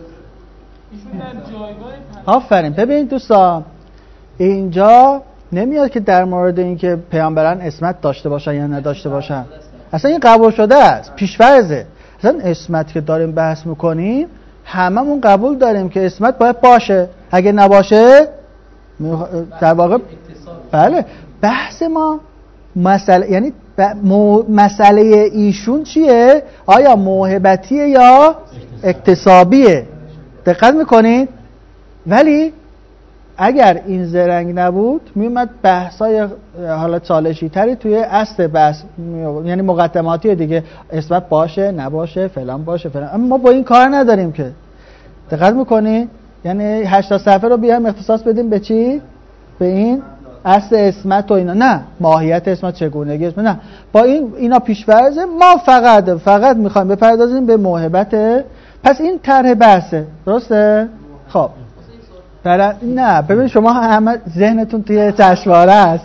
آفرین. ببینید دوستان اینجا نمیاد که در مورد این که پیامبران عصمت داشته باشن یا نداشته باشن، اصلا این قبول شده است، پیش‌فرضه. اصلا عصمت که داریم بحث میکنیم هممون قبول داریم که عصمت باید باشه، اگه نباشه در واقع بله بحث ما مسئله، یعنی مسئله ایشون چیه؟ آیا موهبتیه یا اکتسابیه؟ دقت میکنید؟ ولی اگر این زرنگ نبود میومد بحثای حالا چالشی تری توی اصل بحث، یعنی مقدماتی دیگه، عصمت باشه نباشه فلان باشه فلان. اما ما با این کار نداریم که. دقت میکنی؟ یعنی 80 صفحه رو بیایم اختصاص بدیم به چی؟ به این اصل اسمت و اینا، نه ماهیت اسمت، چگونگی اسمت، نه. با اینا پیش‌فرضه. ما فقط میخوایم بپردازیم به موهبت. پس این طرح بحثه، درسته؟ خب نه ببین شما همه ذهنتون توی جشنواره است.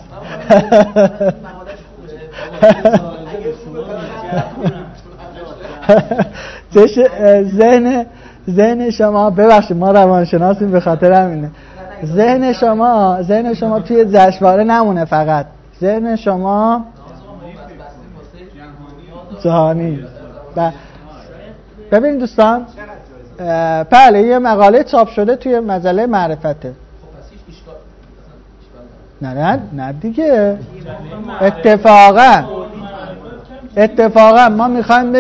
ذهن شما، ببخشید ما روانشناسیم به خاطر همینه، ذهن شما توی جشنواره نمونه، فقط ذهن شما جهانی. ببین دوستان، بله یه مقاله چاپ شده توی مجله معرفته. نه دیگه، اتفاقا ما میخوایم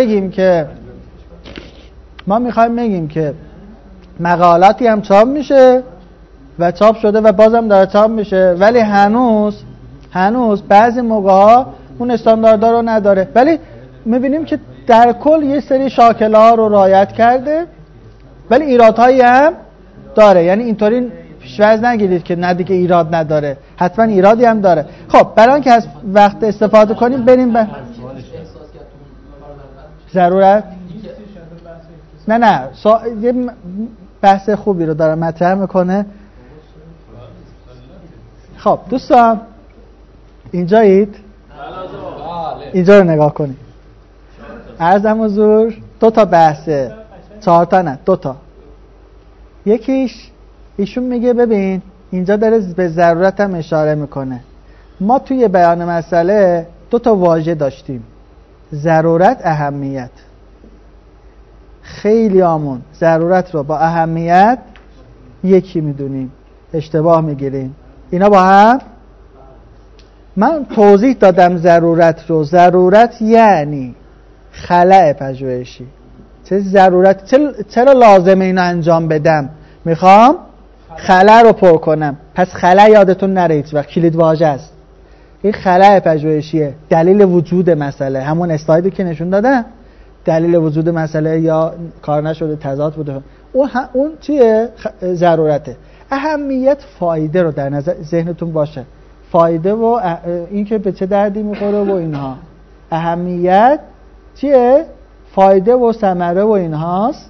بگیم که مقالاتی هم چاپ میشه و چاپ شده و بازم داره چاپ میشه، ولی هنوز بعضی موقع‌ها اون استانداردها رو نداره، ولی میبینیم که در کل یه سری شاکله ها رو رعایت کرده، ولی ایرادهایی هم داره. یعنی اینطوری پیش‌فرض نگیرید که نه دیگه ایراد نداره، حتما ایرادی هم داره. خب برای اینکه از وقت استفاده کنیم بریم به ضرورت. نه یه بحث خوبی رو داره مطرح میکنه. خب دوستان اینجایید؟ اینجا رو نگاه کنید. عرضم حضور 2 تا بحثه، 4 تا نه، 2 تا. یکیش ایشون میگه ببین اینجا داره به ضرورت هم اشاره میکنه. ما توی بیان مسئله 2 تا واژه داشتیم، ضرورت، اهمیت. خیلی آمون ضرورت رو با اهمیت یکی میدونیم، اشتباه میگیریم. اینا با هم، من توضیح دادم ضرورت رو. ضرورت یعنی خلأ پژوهشی. چه ضرورت، چرا لازمه اینو انجام بدم؟ میخوام خلأ رو پر کنم. پس خلأ یادتون نره هیچ وقت، کلید واژه است. این خلأ پژوهشیه، دلیل وجود مسئله. همون اسلایدی که نشون دادم، دلیل وجود مسئله یا کار نشده، تضاد بوده، اون چیه؟ ضرورته. اهمیت فایده رو در نظر ذهنتون باشه، فایده و این که به چه دردی میخوره و اینها. اهمیت چیه؟ فایده و ثمره و اینهاست.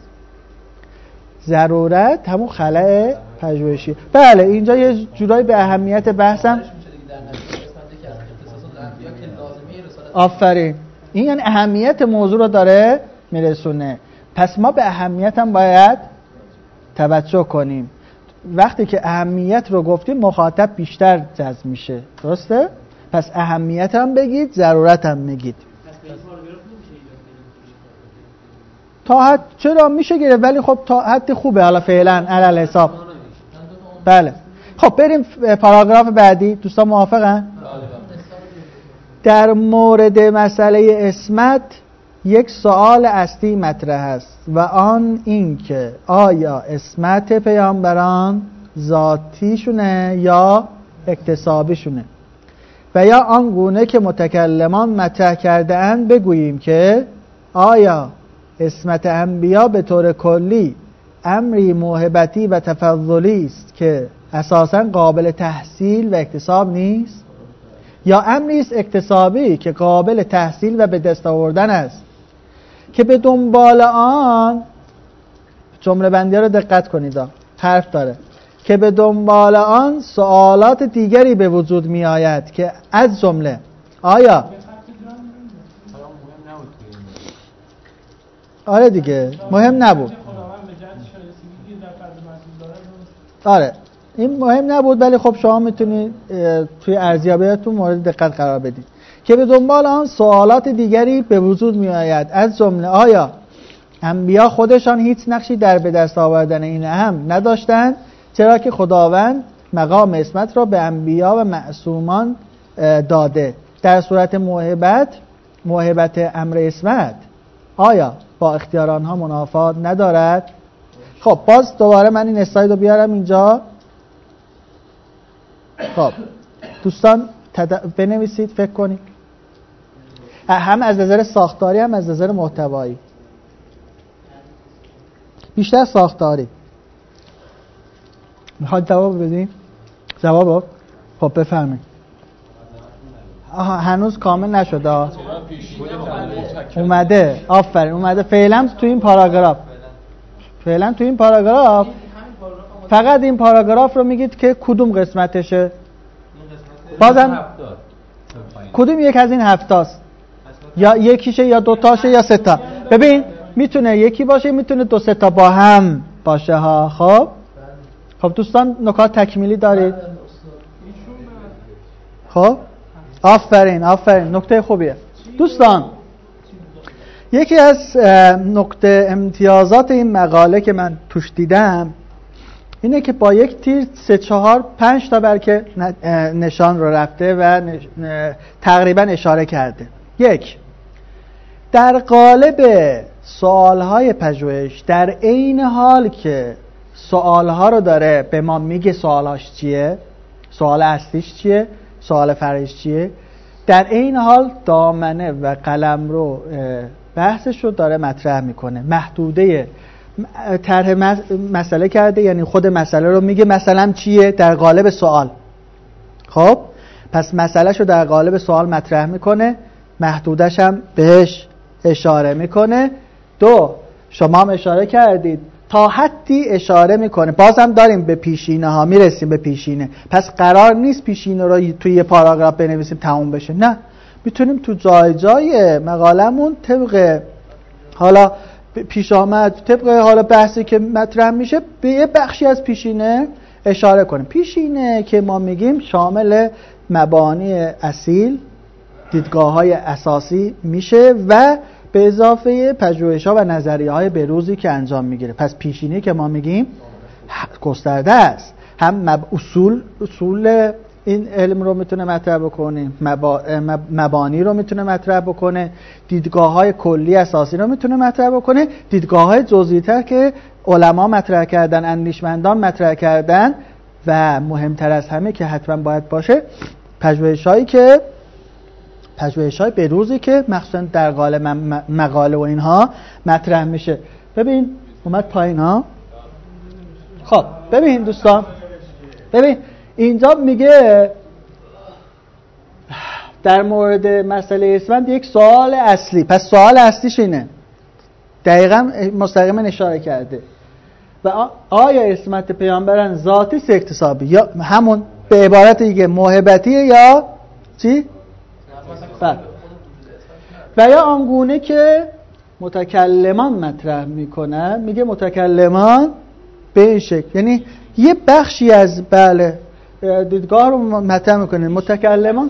ضرورت همون خلأ پژوهشی. بله اینجا یه جورایی به اهمیت بحثم. آفرین، این یعنی اهمیت موضوع رو داره میرسونه. پس ما به اهمیت هم باید توجه کنیم. وقتی که اهمیت رو گفتیم مخاطب بیشتر جذب میشه، درسته؟ پس اهمیت هم بگید، ضرورت هم بگید. تا حد چرا میشه گرفت، ولی خب تا حد خوبه حالا فعلا علل حساب. بله خب بریم پاراگراف بعدی. دوستان موافقن؟ در مورد مسئله اسمت یک سوال اصلی مطرح است و آن این که آیا اسمت پیامبران ذاتیشونه یا اکتسابیشونه، و یا آن گونه که متکلمان مطرح کرده اند بگوییم که آیا اسمت انبیا به طور کلی امری موهبتی و تفضلی است که اساساً قابل تحصیل و اکتساب نیست، یا امری است اکتسابی که قابل تحصیل و به دست آوردن است که به دنبال آن، جمله بندی رو دقت کنید، حرف داره، که به دنبال آن سوالات دیگری به وجود می آید که از جمله آیا آره دیگه مهم نبود، آره این مهم نبود، ولی خب شما میتونید توی ارزیابیتون مورد دقت قرار بدید که به دنبال آن سوالات دیگری به وجود می آید از جمله آیا انبیا خودشان هیچ نقشی در به دست آوردن این اهم نداشتند، چرا که خداوند مقام اسمت را به انبیا و معصومان داده. در صورت موهبت امر اسمت آیا با اختیار آنها منافات ندارد؟ خب باز دوباره من این اسلاید رو بیارم اینجا. خب دوستان بنویسید، فکر کنید، هم از نظر ساختاری هم از نظر محتوایی. بیشتر ساختاری. میخواید جواب بدین؟ جواب؟ خب بفرمایید. آها هنوز کامل نشده. اومده. آفرین اومده فعلا تو این پاراگراف. فعلا تو این پاراگراف فقط این پاراگراف رو میگید که کدوم قسمتشه. بازم کدوم یک از این هفتاست، یا یکیشه یا دوتاشه یا سه تا. ببین میتونه یکی باشه، میتونه دو سه تا با هم باشه ها. خب دوستان نکات تکمیلی دارید؟ خب آفرین نکته خوبیه دوستان. یکی از نکته امتیازات این مقاله که من توش دیدم اینه که با یک تیر 3 4 5 تا بلکه نشان رو رفته و تقریبا اشاره کرده. یک، در قالب سوالهای پژوهش در عین حال که سوالها رو داره به ما میگه سوالهاش چیه، سوال اصلیش چیه، سوال فرعیش چیه، در عین حال دامنه و قلمرو بحثش رو داره مطرح میکنه. محدوده طرح مسئله کرده، یعنی خود مسئله رو میگه مثلا چیه در قالب سوال. خب پس مسئلهش رو در قالب سوال مطرح میکنه، محدودش هم بهش اشاره میکنه. دو، شما هم اشاره کردید تا حدی اشاره میکنه. بازم داریم به پیشینه ها میرسیم به پیشینه. پس قرار نیست پیشینه رو توی یه پاراگراف بنویسیم تموم بشه، نه، میتونیم تو جای مقالمون طبق حالا پیش آمد، طبق حالا بحثی که مطرح میشه به یه بخشی از پیشینه اشاره کنیم. پیشینه که ما میگیم شامل مبانی اصیل، دیدگاه‌های اساسی میشه و به اضافه پژوهش‌ها و نظریه‌های بروزی که انجام میگیره. پس پیشینه که ما میگیم گسترده است، هم اصول این علم رو میتونه مطرح بکنه، مبانی رو میتونه مطرح بکنه، دیدگاه‌های کلی اساسی رو میتونه مطرح بکنه، دیدگاه‌های جزئی‌تر که علما مطرح کردن، اندیشمندان مطرح کردن، و مهمتر از همه که حتما باید باشه پژوهش‌های بروزی که مخصوصا در قالب مقاله و اینها مطرح میشه. ببین اومد پایین ها. خب ببین دوستان، ببین اینجا میگه در مورد مسئله اسفند یک سوال اصلی. پس سوال اصلیش اینه، دقیقا مستقیما اشاره کرده. و آیا اسمت پیامبران ذاتی است اکتسابی، یا همون به عبارت دیگه موهبتیه یا چی؟ و یا آنگونه که متکلمان مطرح میکنن. میگه متکلمان به این شکل، یعنی یه بخشی از بله دیدگاه رو مطرح میکنه. متکلمان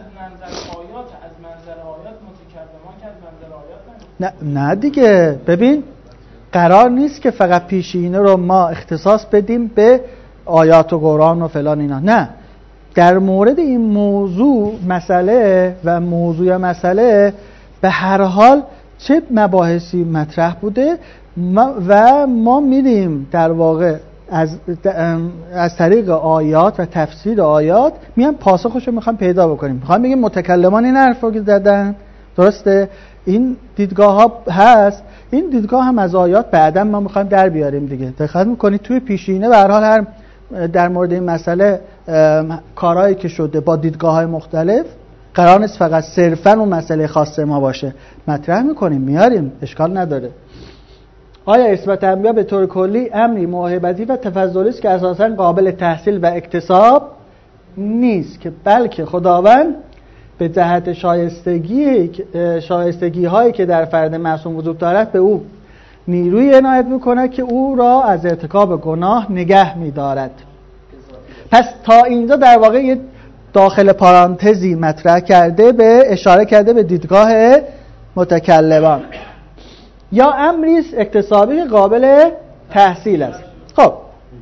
نه دیگه. ببین قرار نیست که فقط پیشینه رو ما اختصاص بدیم به آیات و قرآن و فلان اینا، نه. در مورد این موضوع مسئله و موضوع مسئله به هر حال چه مباحثی مطرح بوده و ما میریم در واقع از طریق آیات و تفسیر آیات میام پاسخش رو میخوام پیدا بکنیم. میخوام بگیم متکلمان این حرف رو که زدن درسته، این دیدگاه ها هست، این دیدگاه هم از آیات بعدا ما میخوایم در بیاریم دیگه. دقت میکنید توی پیشینه به هر حال هر در مورد این مسئله کارهایی که شده با دیدگاه های مختلف قرار نیست فقط صرفا اون مسئله خاص ما باشه، مطرح میکنیم میاریم، اشکال نداره. آیا اثبات انبیا به طور کلی امری موهبتی و تفضلی است که اساساً قابل تحصیل و اکتساب نیست، که بلکه خداوند به جهت شایستگی هایی که در فرد معصوم وجود دارد به او نیروی عنایت میکنه که او را از ارتکاب گناه نگه میدارد. پس تا اینجا در واقع یه داخل پارانتزی مطرح کرده، به اشاره کرده به دیدگاه متکلمان یا امری اکتسابی قابل تحصیل است. خب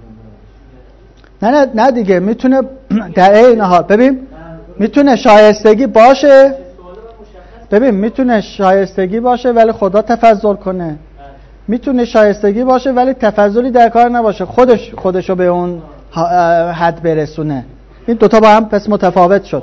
نه دیگه، میتونه در این حال ببین میتونه شایستگی باشه، ببین میتونه شایستگی باشه ولی خدا تفضل کنه، میتونه شایستگی باشه ولی تفضلی در کار نباشه، خودشو به اون حد برسونه. این دوتا با هم پس متفاوت شد.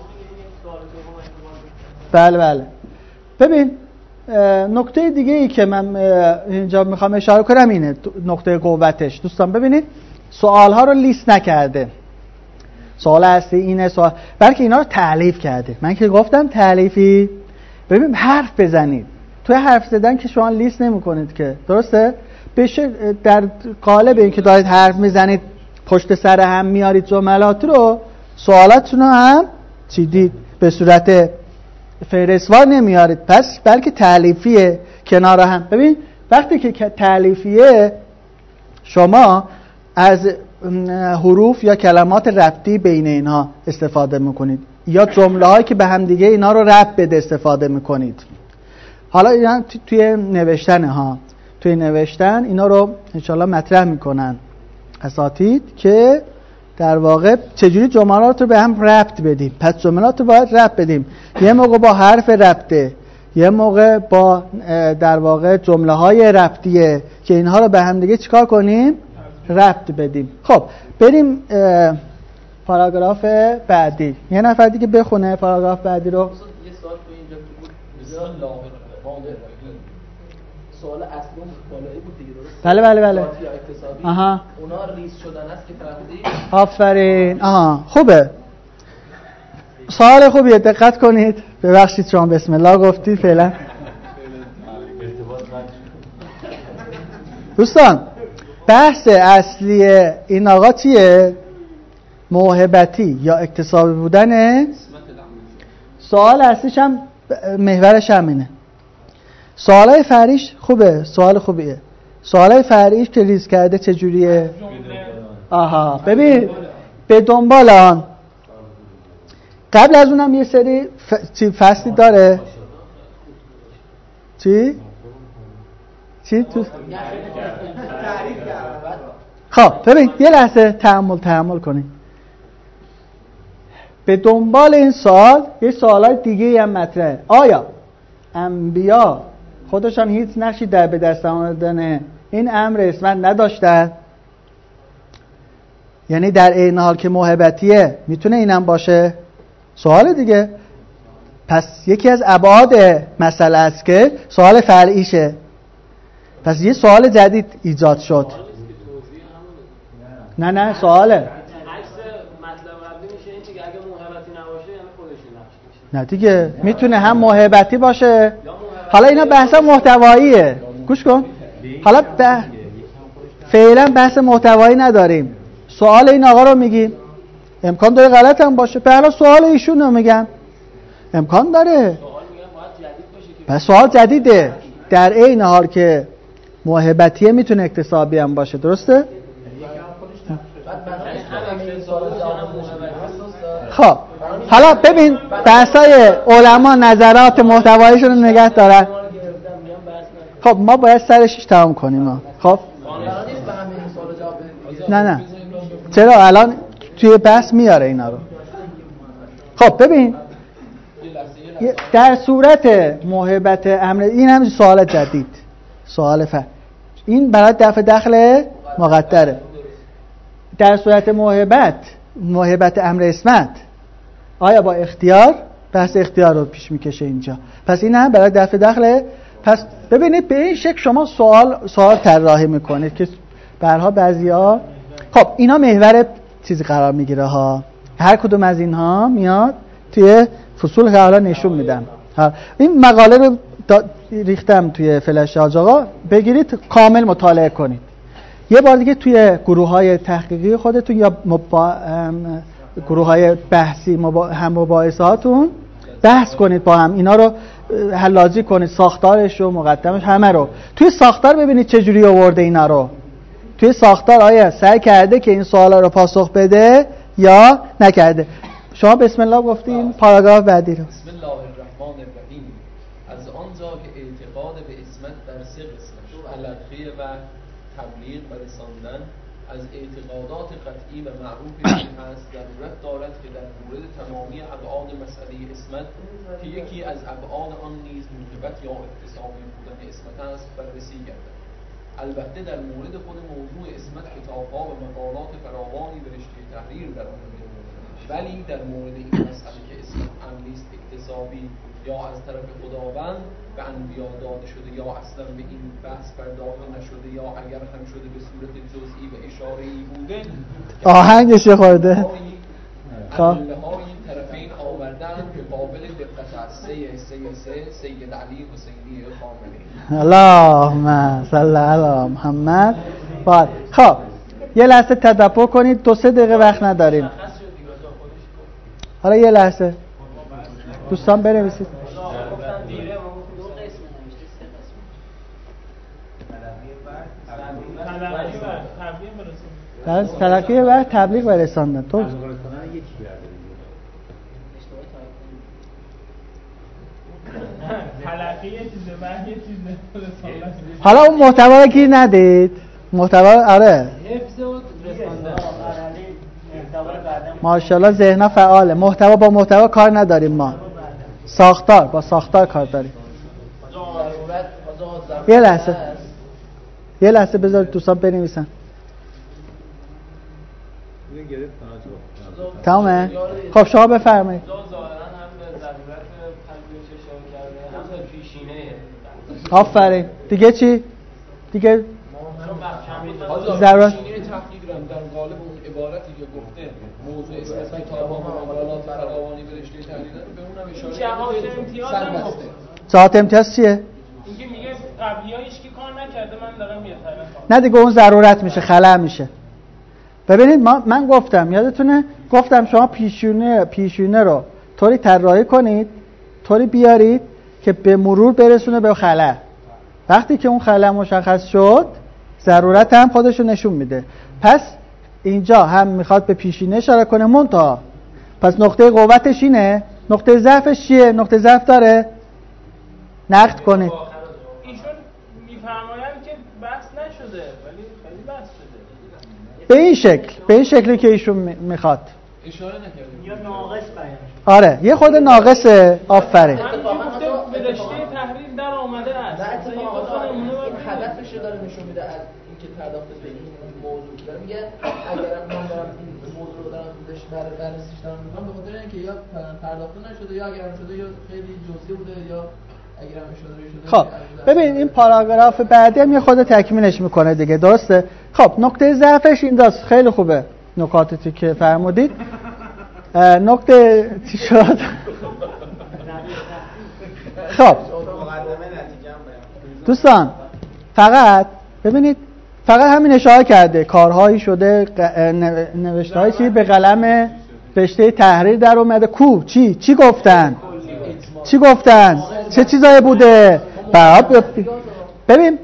بله ببین نکته دیگه ای که من اینجا میخوام اشاره کنم اینه، نقطه قوتش. دوستان ببینید سوال ها رو لیست نکرده، سوال اصلی اینه، سوال بلکه اینا رو تألیف کرده. من که گفتم تألیفی، ببین حرف بزنید. توی حرف زدن که شما لیست نمی‌کنید که، درسته؟ بشه در قالب این که دارید حرف میزنید پشت سر هم میارید جملات رو، سوالاتتون رو هم چیدید به صورت فهرستوار نمیارید، پس بلکه تألیفیه کنار هم. ببین وقتی که تألیفیه شما از حروف یا کلمات ربطی بین اینها استفاده میکنید یا جمله هایی که به هم دیگه اینا رو ربط بده استفاده میکنید. حالا اینا توی نوشتن ها، توی نوشتن اینا رو انشالله مطرح میکنن اساتید که در واقع چجوری جملات رو به هم ربط بدیم. پس جملات رو باید ربط بدیم، یه موقع با حرف ربطه، یه موقع با در واقع جمله های ربطیه که اینها رو به هم دیگه چیکار کنیم؟ ربط بدیم. خب بریم پاراگراف بعدی. یه نفر دیگه بخونه پاراگراف بعدی رو. یه سوال تو اینجا بود بسیار سوال اصلی بالایی بود دیگه، درست؟ بله. آها. اونا ریز شدن است که فرضی. آفرین. آها خوبه. سوال خوبیه، دقت کنید. ببخشید شما بسم الله گفتید فعلا. دوستان بحث اصلی این آقا چیه؟ موهبتی یا اکتسابی بودنه. سوال اصلیش هم محورش همینه. سوالای فرعیش خوبه، سوال خوبیه. سوالای فرعیش که ریز کرده چجوریه؟ آها ببین به دنبال آن قبل از اونم یه سری فصلی داره. چی تو؟ خب ببین یه لحظه تأمل کنید. به دنبال این سوال یه سوالای دیگه هم مطرحه. آیا انبیا خودشان هیچ نقشی در به دست آوردن این امر اسمت نداشتن؟ یعنی در این حال که موهبتیه میتونه اینم باشه؟ سوال دیگه. پس یکی از ابعاد مسئله است که سوال فرعیشه. پس یه سوال جدید ایجاد شد. نه سواله. نه دیگه میتونه هم موهبتی باشه. حالا اینا بحث محتواییه، گوش کن. حالا فعلا بحث محتوایی نداریم، سوال این آقا رو میگیم. امکان داره غلط هم باشه، به حالا سوال ایشون رو میگم، امکان داره. پس سوال جدیده. در این حال که موهبتیه میتونه اکتسابی هم باشه، درسته؟ خب حالا ببین بحثای علما نظرات محتواییشون رو نگه دارن. خب ما باید سرشش تمام کنیم. خب نه چرا الان توی بحث میاره اینا رو. خب ببین در صورت موهبت امر، این هم سوال جدید، سوال این برای دفع دخل مقدره. در صورت موهبت امر اسمت آیا با اختیار؟ بحث اختیار رو پیش میکشه اینجا. پس این هم برای دفع دخل. پس ببینید به این شکل شما سوال طراحی میکنید که برها بعضیا. خب اینا محور چیزی قرار میگیره ها. هر کدوم از اینها میاد توی فصول که حالا نشون میدم. این مقاله رو ریختم توی فلش حاج آقا، بگیرید کامل مطالعه کنید. یه بار دیگه توی گروه‌های تحقیقی خودتون یا گروه‌های بحثی هم مباحثه‌هاتون بحث کنید با هم، اینا رو حلاجی کنید، ساختارش و مقدمش همه رو. توی ساختار ببینید چه جوری آورده اینا رو. توی ساختار آیا سعی کرده که این سوالا رو پاسخ بده یا نکرده. شما بسم الله گفتین پاراگراف بعدی رو. بسم الله الرحمن الرحیم. از آنجا که اعتقاد به اسمت در سه قسمت تلقی و تبلیغ و رساندن از اعتقادات قطعی و معروفی هست، ضرورت دارد که در مورد تمامی ابعاد مسئله اسمت که یکی از ابعاد آن نیز موهبت یا اکتسابی بودن اسمت است بررسی گردد. البته در مورد خود موضوع اسمت کتاب‌ها و مقالات فراوانی به رشته تحریر در آن ولی در مورد این مسئله که اسمت امری است اکتسابی یا از طرف خداوند به انبیا داده شده یا اصلا به این بحث پرداخته نشده یا اگر هم شده به صورت جزئی و اشاره‌ای بوده. آهنگش خورده. خب ادله ها این طرفین آوردن به قابل دقت از سید علی حسینی خامنه‌ای. اللهم صل علی محمد. باید خب یه لحظه تدبر کنید، 2-3 دقیقه وقت نداریم. حالا یه لحظه دوستان بنویسید. درس تلقی و تبلیغ و رساندن. تو حالا اون محتوا رو گیر ندید. محتوا آره ماشاءالله ذهن‌ها فعاله. محتوا با محتوا کار نداریم ما. ساختار با ساختار کار داریم. یه لحظه بذارید دوستان بنویسن. تمامه؟ خب شما بفرمایید. آفرین. دیگه چی؟ دیگه ضرورت تحقیق در قالب اون عبارتی که گفته موضوع اسم کتاب ها معاملات فراوانی به رشته تحلیل به اونم اشاره کرده. جهات امتیاز چیه؟ اینکه میگه قبلی‌ها هیچ کی کار نکرده، من دارم می‌طلبم. نه دیگه اون ضرورت میشه، خلأ میشه. ببینید من گفتم، یادتونه گفتم شما پیشونه رو طوری طراحی کنید، طوری بیارید که به مرور برسونه به خلأ. وقتی که اون خلأ مشخص شد، ضرورت هم خودشو نشون میده. پس اینجا هم میخواد به پیشینه اشاره کنه منتها. پس نقطه قوتش اینه، نقطه ضعفش چیه؟ نقطه ضعف داره؟ نقد کنید. ایشون میفرمایند که بحث نشده ولی خیلی بحث شده. به این شکلی که ایشون میخواد. اشاره نکرده. یا ناقص بیان. آره یه خود ناقصه. آفرین. من گفته به رشته تحریر در آمده است. نه اتفاقا این هدفش رو داره نشون میده از اینکه پرداخت به این موضوع که داره میگه اگر من دارم این موضوع رو دارم بررسیش دارم میکنم به خاطر اینکه یا پرداخت نشده یا اگر شده یا خیلی جزئی بوده یا اگر هم شده. خب ببین این پاراگراف بعدی هم یه خود تکمیلش میکنه دیگه، درسته؟ خب نقطه ضعفش این داست. خیلی خوبه نکاتی که فرمودید. نکته چی شد؟ خب دوستان فقط ببینید، فقط همین اشاره کرده کارهایی شده، نوشته‌های چی به قلم رشته تحریر در اومده. کو چی گفتن؟ چه چیزایی بوده؟ ببین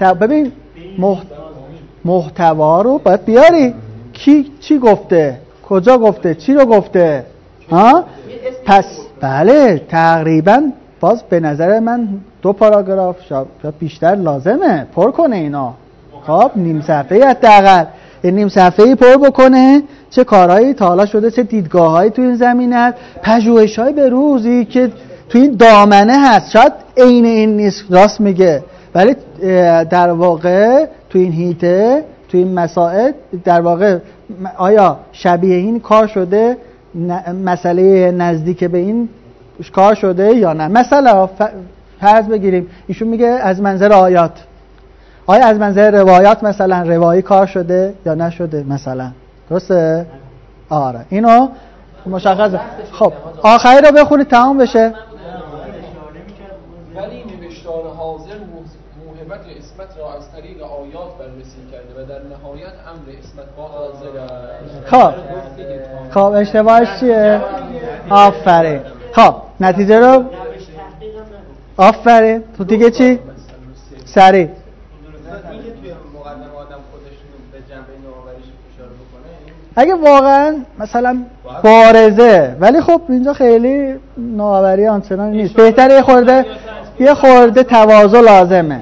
محتوا رو باید بیاری. کی چی گفته؟ کجا گفته؟ چی رو گفته؟ ها؟ پس بله تقریبا باز به نظر من 2 پاراگراف شاید بیشتر لازمه پر کنه اینا. خب نیم صفحه‌ای حداقل نیم صفحه‌ای پر بکنه چه کارهایی تا حالا شده، چه دیدگاه‌هایی تو این زمینه است، پژوهش‌های به روزی که تو این دامنه هست. شاید عین این نیست، راست میگه، ولی در واقع تو این هیته، تو این مسائل در واقع آیا شبیه این کار شده، مسئله نزدیک به این کار شده یا نه. مثلا فرض بگیریم ایشون میگه از منظر آیات، آیا از منظر روایات مثلا روایی کار شده یا نشده مثلا، درسته؟ آره اینو مشخصه. خب آخری رو بخونید تمام بشه. ولی نوشتار حاضر موهبت اسمت را از طریق آیات بررسی کرده و در نهایت امر اسمت با حاضر. خب اشتباهش چیه؟ آفرین. خب نتیجه رو آفرین. تو دیگه چی؟ سریع اگه واقعا مثلا بارزه، ولی خب اینجا خیلی نوآوری آنچنان نیست. بهتره یه خورده تواضع لازمه.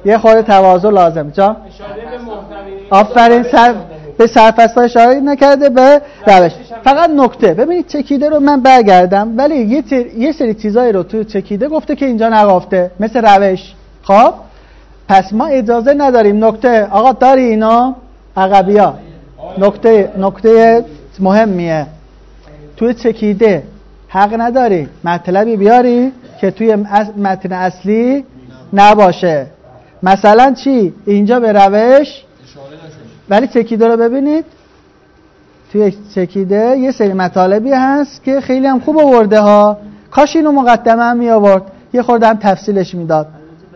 جا آفرین. به سرفصل اشاره نکرده، به روش. فقط نکته ببینید چکیده رو من برگردم، ولی یه سری چیزایی رو تو چکیده گفته که اینجا نگفته، مثل روش. خب پس ما اجازه نداریم نکته آقا داری اینا عقبیا. نکته مهمیه، توی چکیده حق نداری مطلبی بیاری که توی متن اصلی نباشه. مثلا چی؟ اینجا به روش ولی چکیده رو ببینید، توی چکیده یه سری مطالبی هست که خیلی هم خوب آورده ها، کاش اینو مقدمه هم می آورد یه خورده هم تفصیلش میداد.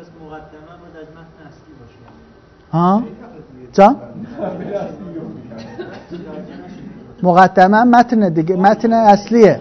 ها جان مقدمه متن دیگه، متن اصلیه.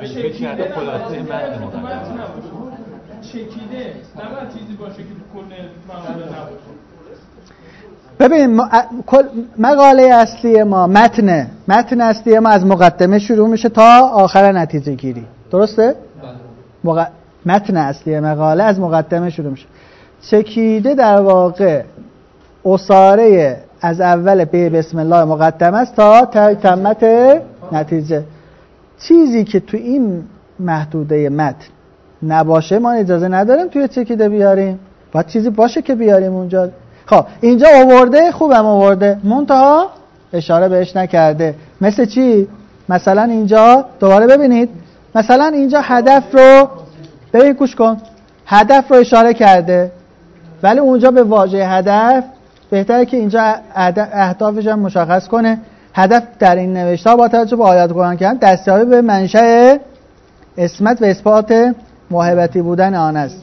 چکیده نباید چیزی باشه که کل مقاله نباشه. ببین مقاله اصلی ما متن اصلی ما از مقدمه شروع میشه تا آخر نتیجه گیری، درسته؟ متن اصلی مقاله از مقدمه شروع میشه. چکیده در واقع اصاره از اول به بسم الله مقدمه است تا تمت نتیجه. چیزی که تو این محدوده متن نباشه ما اجازه نداریم توی چکیده بیاریم، باید چیزی باشه که بیاریم اونجا. خب اینجا آورده، خوبم آورده، منتها اشاره بهش نکرده. مثل چی؟ مثلا اینجا دوباره ببینید، مثلا اینجا هدف رو ببین، گوش کن، هدف رو اشاره کرده ولی اونجا به واژه هدف بهتره که اینجا اهدافش هم مشخص کنه. هدف در این نوشته با توجه به آیات قرآن کریم دستیابی به منشأ اسمت و اثبات موهبتی بودن آن است.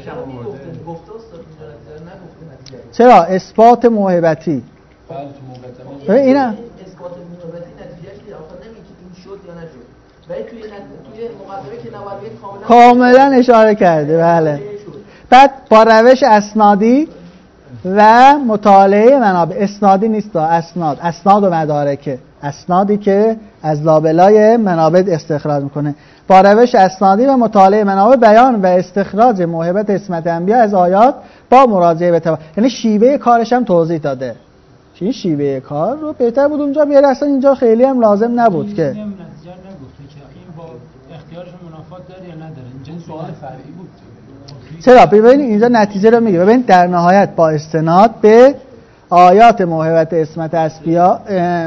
چرا اثبات موهبتی؟ اینا اثبات موهبتی نتیجهش آخر نمیگه این شد یا نشد، ولی توی مقدمه که نوارگی کاملا اشاره کرده. بله. بعد با روش اسنادی و مطالعه منابع، اسنادی نیست، اسناد و مدارکه، اسنادی که از لابلای منابع استخراج میکنه. با روش اسنادی و مطالعه منابع بیان و استخراج موهبت اسمت انبیا از آیات با مراجعه به یعنی شیوه کارش هم توضیح داده. این شیوه کار رو بهتر بود اونجا بیاره، اصلا اینجا خیلی هم لازم نبود که نتیجه نگفته که این با اختیارش منافات داره یا نداره. اینجا سوال فرعی بود. چرا؟ ببین اینجا نتیجه رو میگه. ببین در نهایت با استناد به آیات موهبت اسمت انبیا،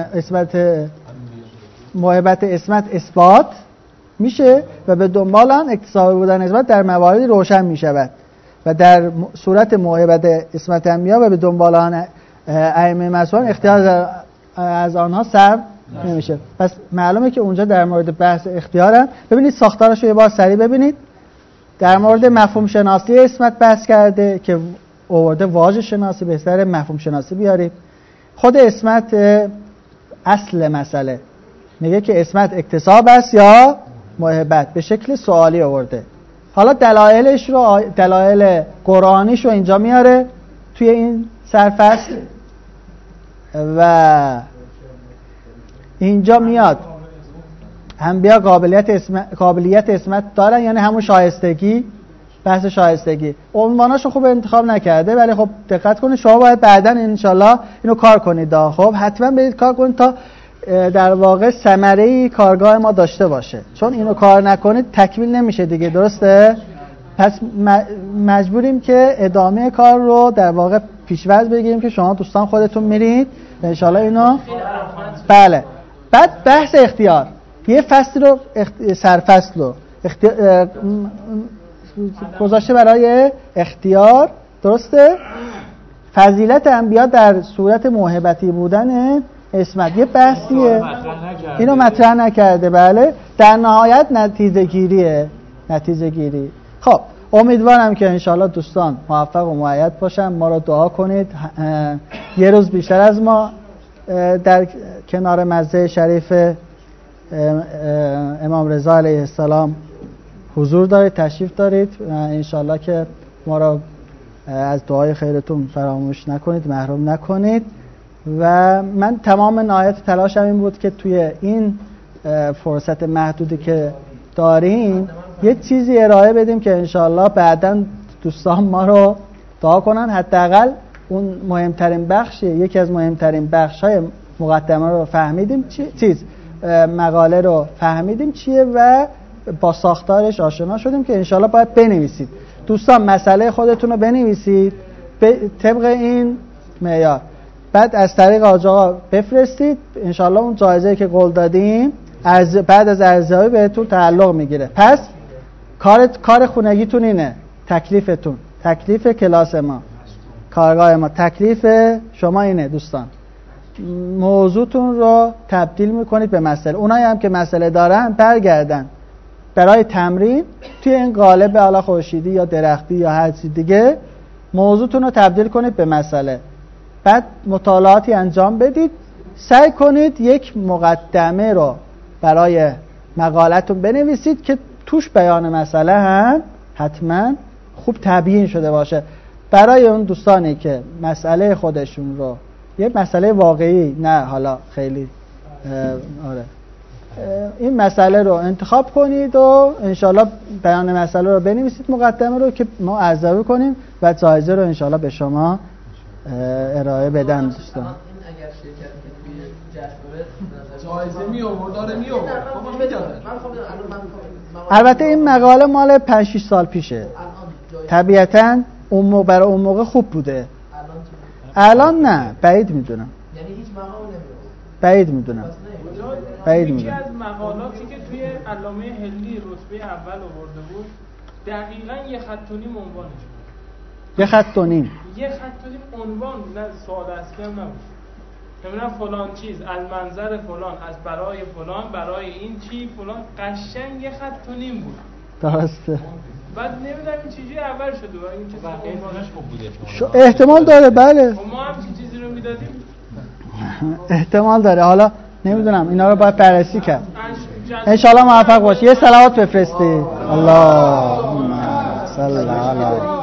موهبت اسمت اثبات میشه و به دنبال آن اکتساب بودن اسمت در مواردی روشن میشود و در صورت موهبت اسمت انبیا و به دنبال آن ائمه مسئولان اختیار از آنها سلب نمیشه. پس معلومه که اونجا در مورد بحث اختیارن. ببینید ساختارش رو یه بار سریع ببینید. در مورد مفهوم شناسی اسمت بحث کرده که آورده واژه شناسی، بهتره مفهوم شناسی بیارید. خود اسمت اصل مسئله میگه که اسمت اکتساب است یا موهبت، به شکل سوالی آورده. حالا دلایلش رو، دلایل قرآنیش رو اینجا میاره توی این سرفصل و اینجا میاد انبیا قابلیت اسمت دارن، یعنی همون شایستگی، بحث شایستگی. عنواناشو خوب انتخاب نکرده ولی خب دقت کنید، شما باید بعداً انشالله اینو کار کنید. خب حتما برید کار کنید تا در واقع ثمره کارگاه ما داشته باشه، چون اینو کار نکنید تکمیل نمیشه دیگه، درسته؟ پس مجبوریم که ادامه کار رو در واقع پیش‌ورز بگیریم که شما دوستان خودتون میرید انشالله اینو. بله. بعد بحث اختیار، یه فصل رو سرفصل رو گذاشته برای اختیار، درسته؟ فضیلت انبیا در صورت موهبتی بودن اسمت، یه بحثیه، اینو مطرح نکرده. بله. در نهایت نتیجه گیری. خب امیدوارم که انشالله دوستان موفق و مؤید باشن. ما رو دعا کنید. یه روز بیشتر از ما در کنار مزه شریف امام رضا علیه السلام حضور دارید، تشریف دارید. انشالله که ما رو از دعای خیرتون فراموش نکنید، محروم نکنید. و من تمام نهایت تلاشم این بود که توی این فرصت محدودی که داریم یه چیزی ارائه بدیم که انشالله بعداً دوستان ما رو دعا کنن. حداقل اون مهمترین بخش، یکی از مهمترین بخش‌های مقدمه رو فهمیدیم، مقاله رو فهمیدیم چیه و با ساختارش آشنا شدیم که انشالله باید بنویسید. دوستان مسئله خودتون رو بنویسید طبق این معیار، بعد از طریق آقا بفرستید. انشالله اون جایزه‌ای که قول دادیم بعد از ارزیابی بهتون تعلق میگیره. پس کار خونگیتون اینه، تکلیفتون، تکلیف کلاس ما، کارگاه ما، تکلیف شما اینه دوستان موضوعتون رو تبدیل میکنید به مسئله. اونایی هم که مسئله دارن برگردن برای تمرین توی این قالب حالا خورشیدی یا درختی یا هر چیز دیگه موضوعتون رو تبدیل کنید به مسئله. بعد مطالعاتی انجام بدید، سعی کنید یک مقدمه رو برای مقالتون بنویسید که توش بیان مسئله هم حتما خوب تبیین شده باشه برای اون دوستانی که مسئله خودشون رو یه مسئله واقعی، نه حالا خیلی آره این مسئله رو انتخاب کنید و انشالله بیان مسئله رو بنویسید، مقدمه رو که ما ارزیابی کنیم و جایزه رو انشالله به شما ارائه بدن دوستان. این اگر شرکت توی جشنواره جایزه می آورد داره می آورد البته این مقاله مال 5-6 سال پیشه، طبیعتاً برای اون موقع خوب بوده. الان نه، بعید میدونم. یعنی هیچ مقاله نمیاد. بعید میدونم. یکی از مقالاتی که توی علامه هلی رتبه اول آورده بود دقیقاً 1.5 خط عنوانش بود. 1.5 خط. 1.5 عنوان، نه سوال اصلی هم نبود. نمیدونم فلان چیز المنظر فلان از برای فلان برای این چی فلان، قشنگ 1.5 خط بود. درسته. بعد نمیدونم این چیزی اول شده و این چیزی عنوانش خوب بوده. احتمال داره بله. ما هم چیزی رو میدادیم. احتمال داره. حالا نمیدونم اینا رو باید بررسی کرد. انشالله موفق باشی. یه صلوات بفرستی. اللهم صل علی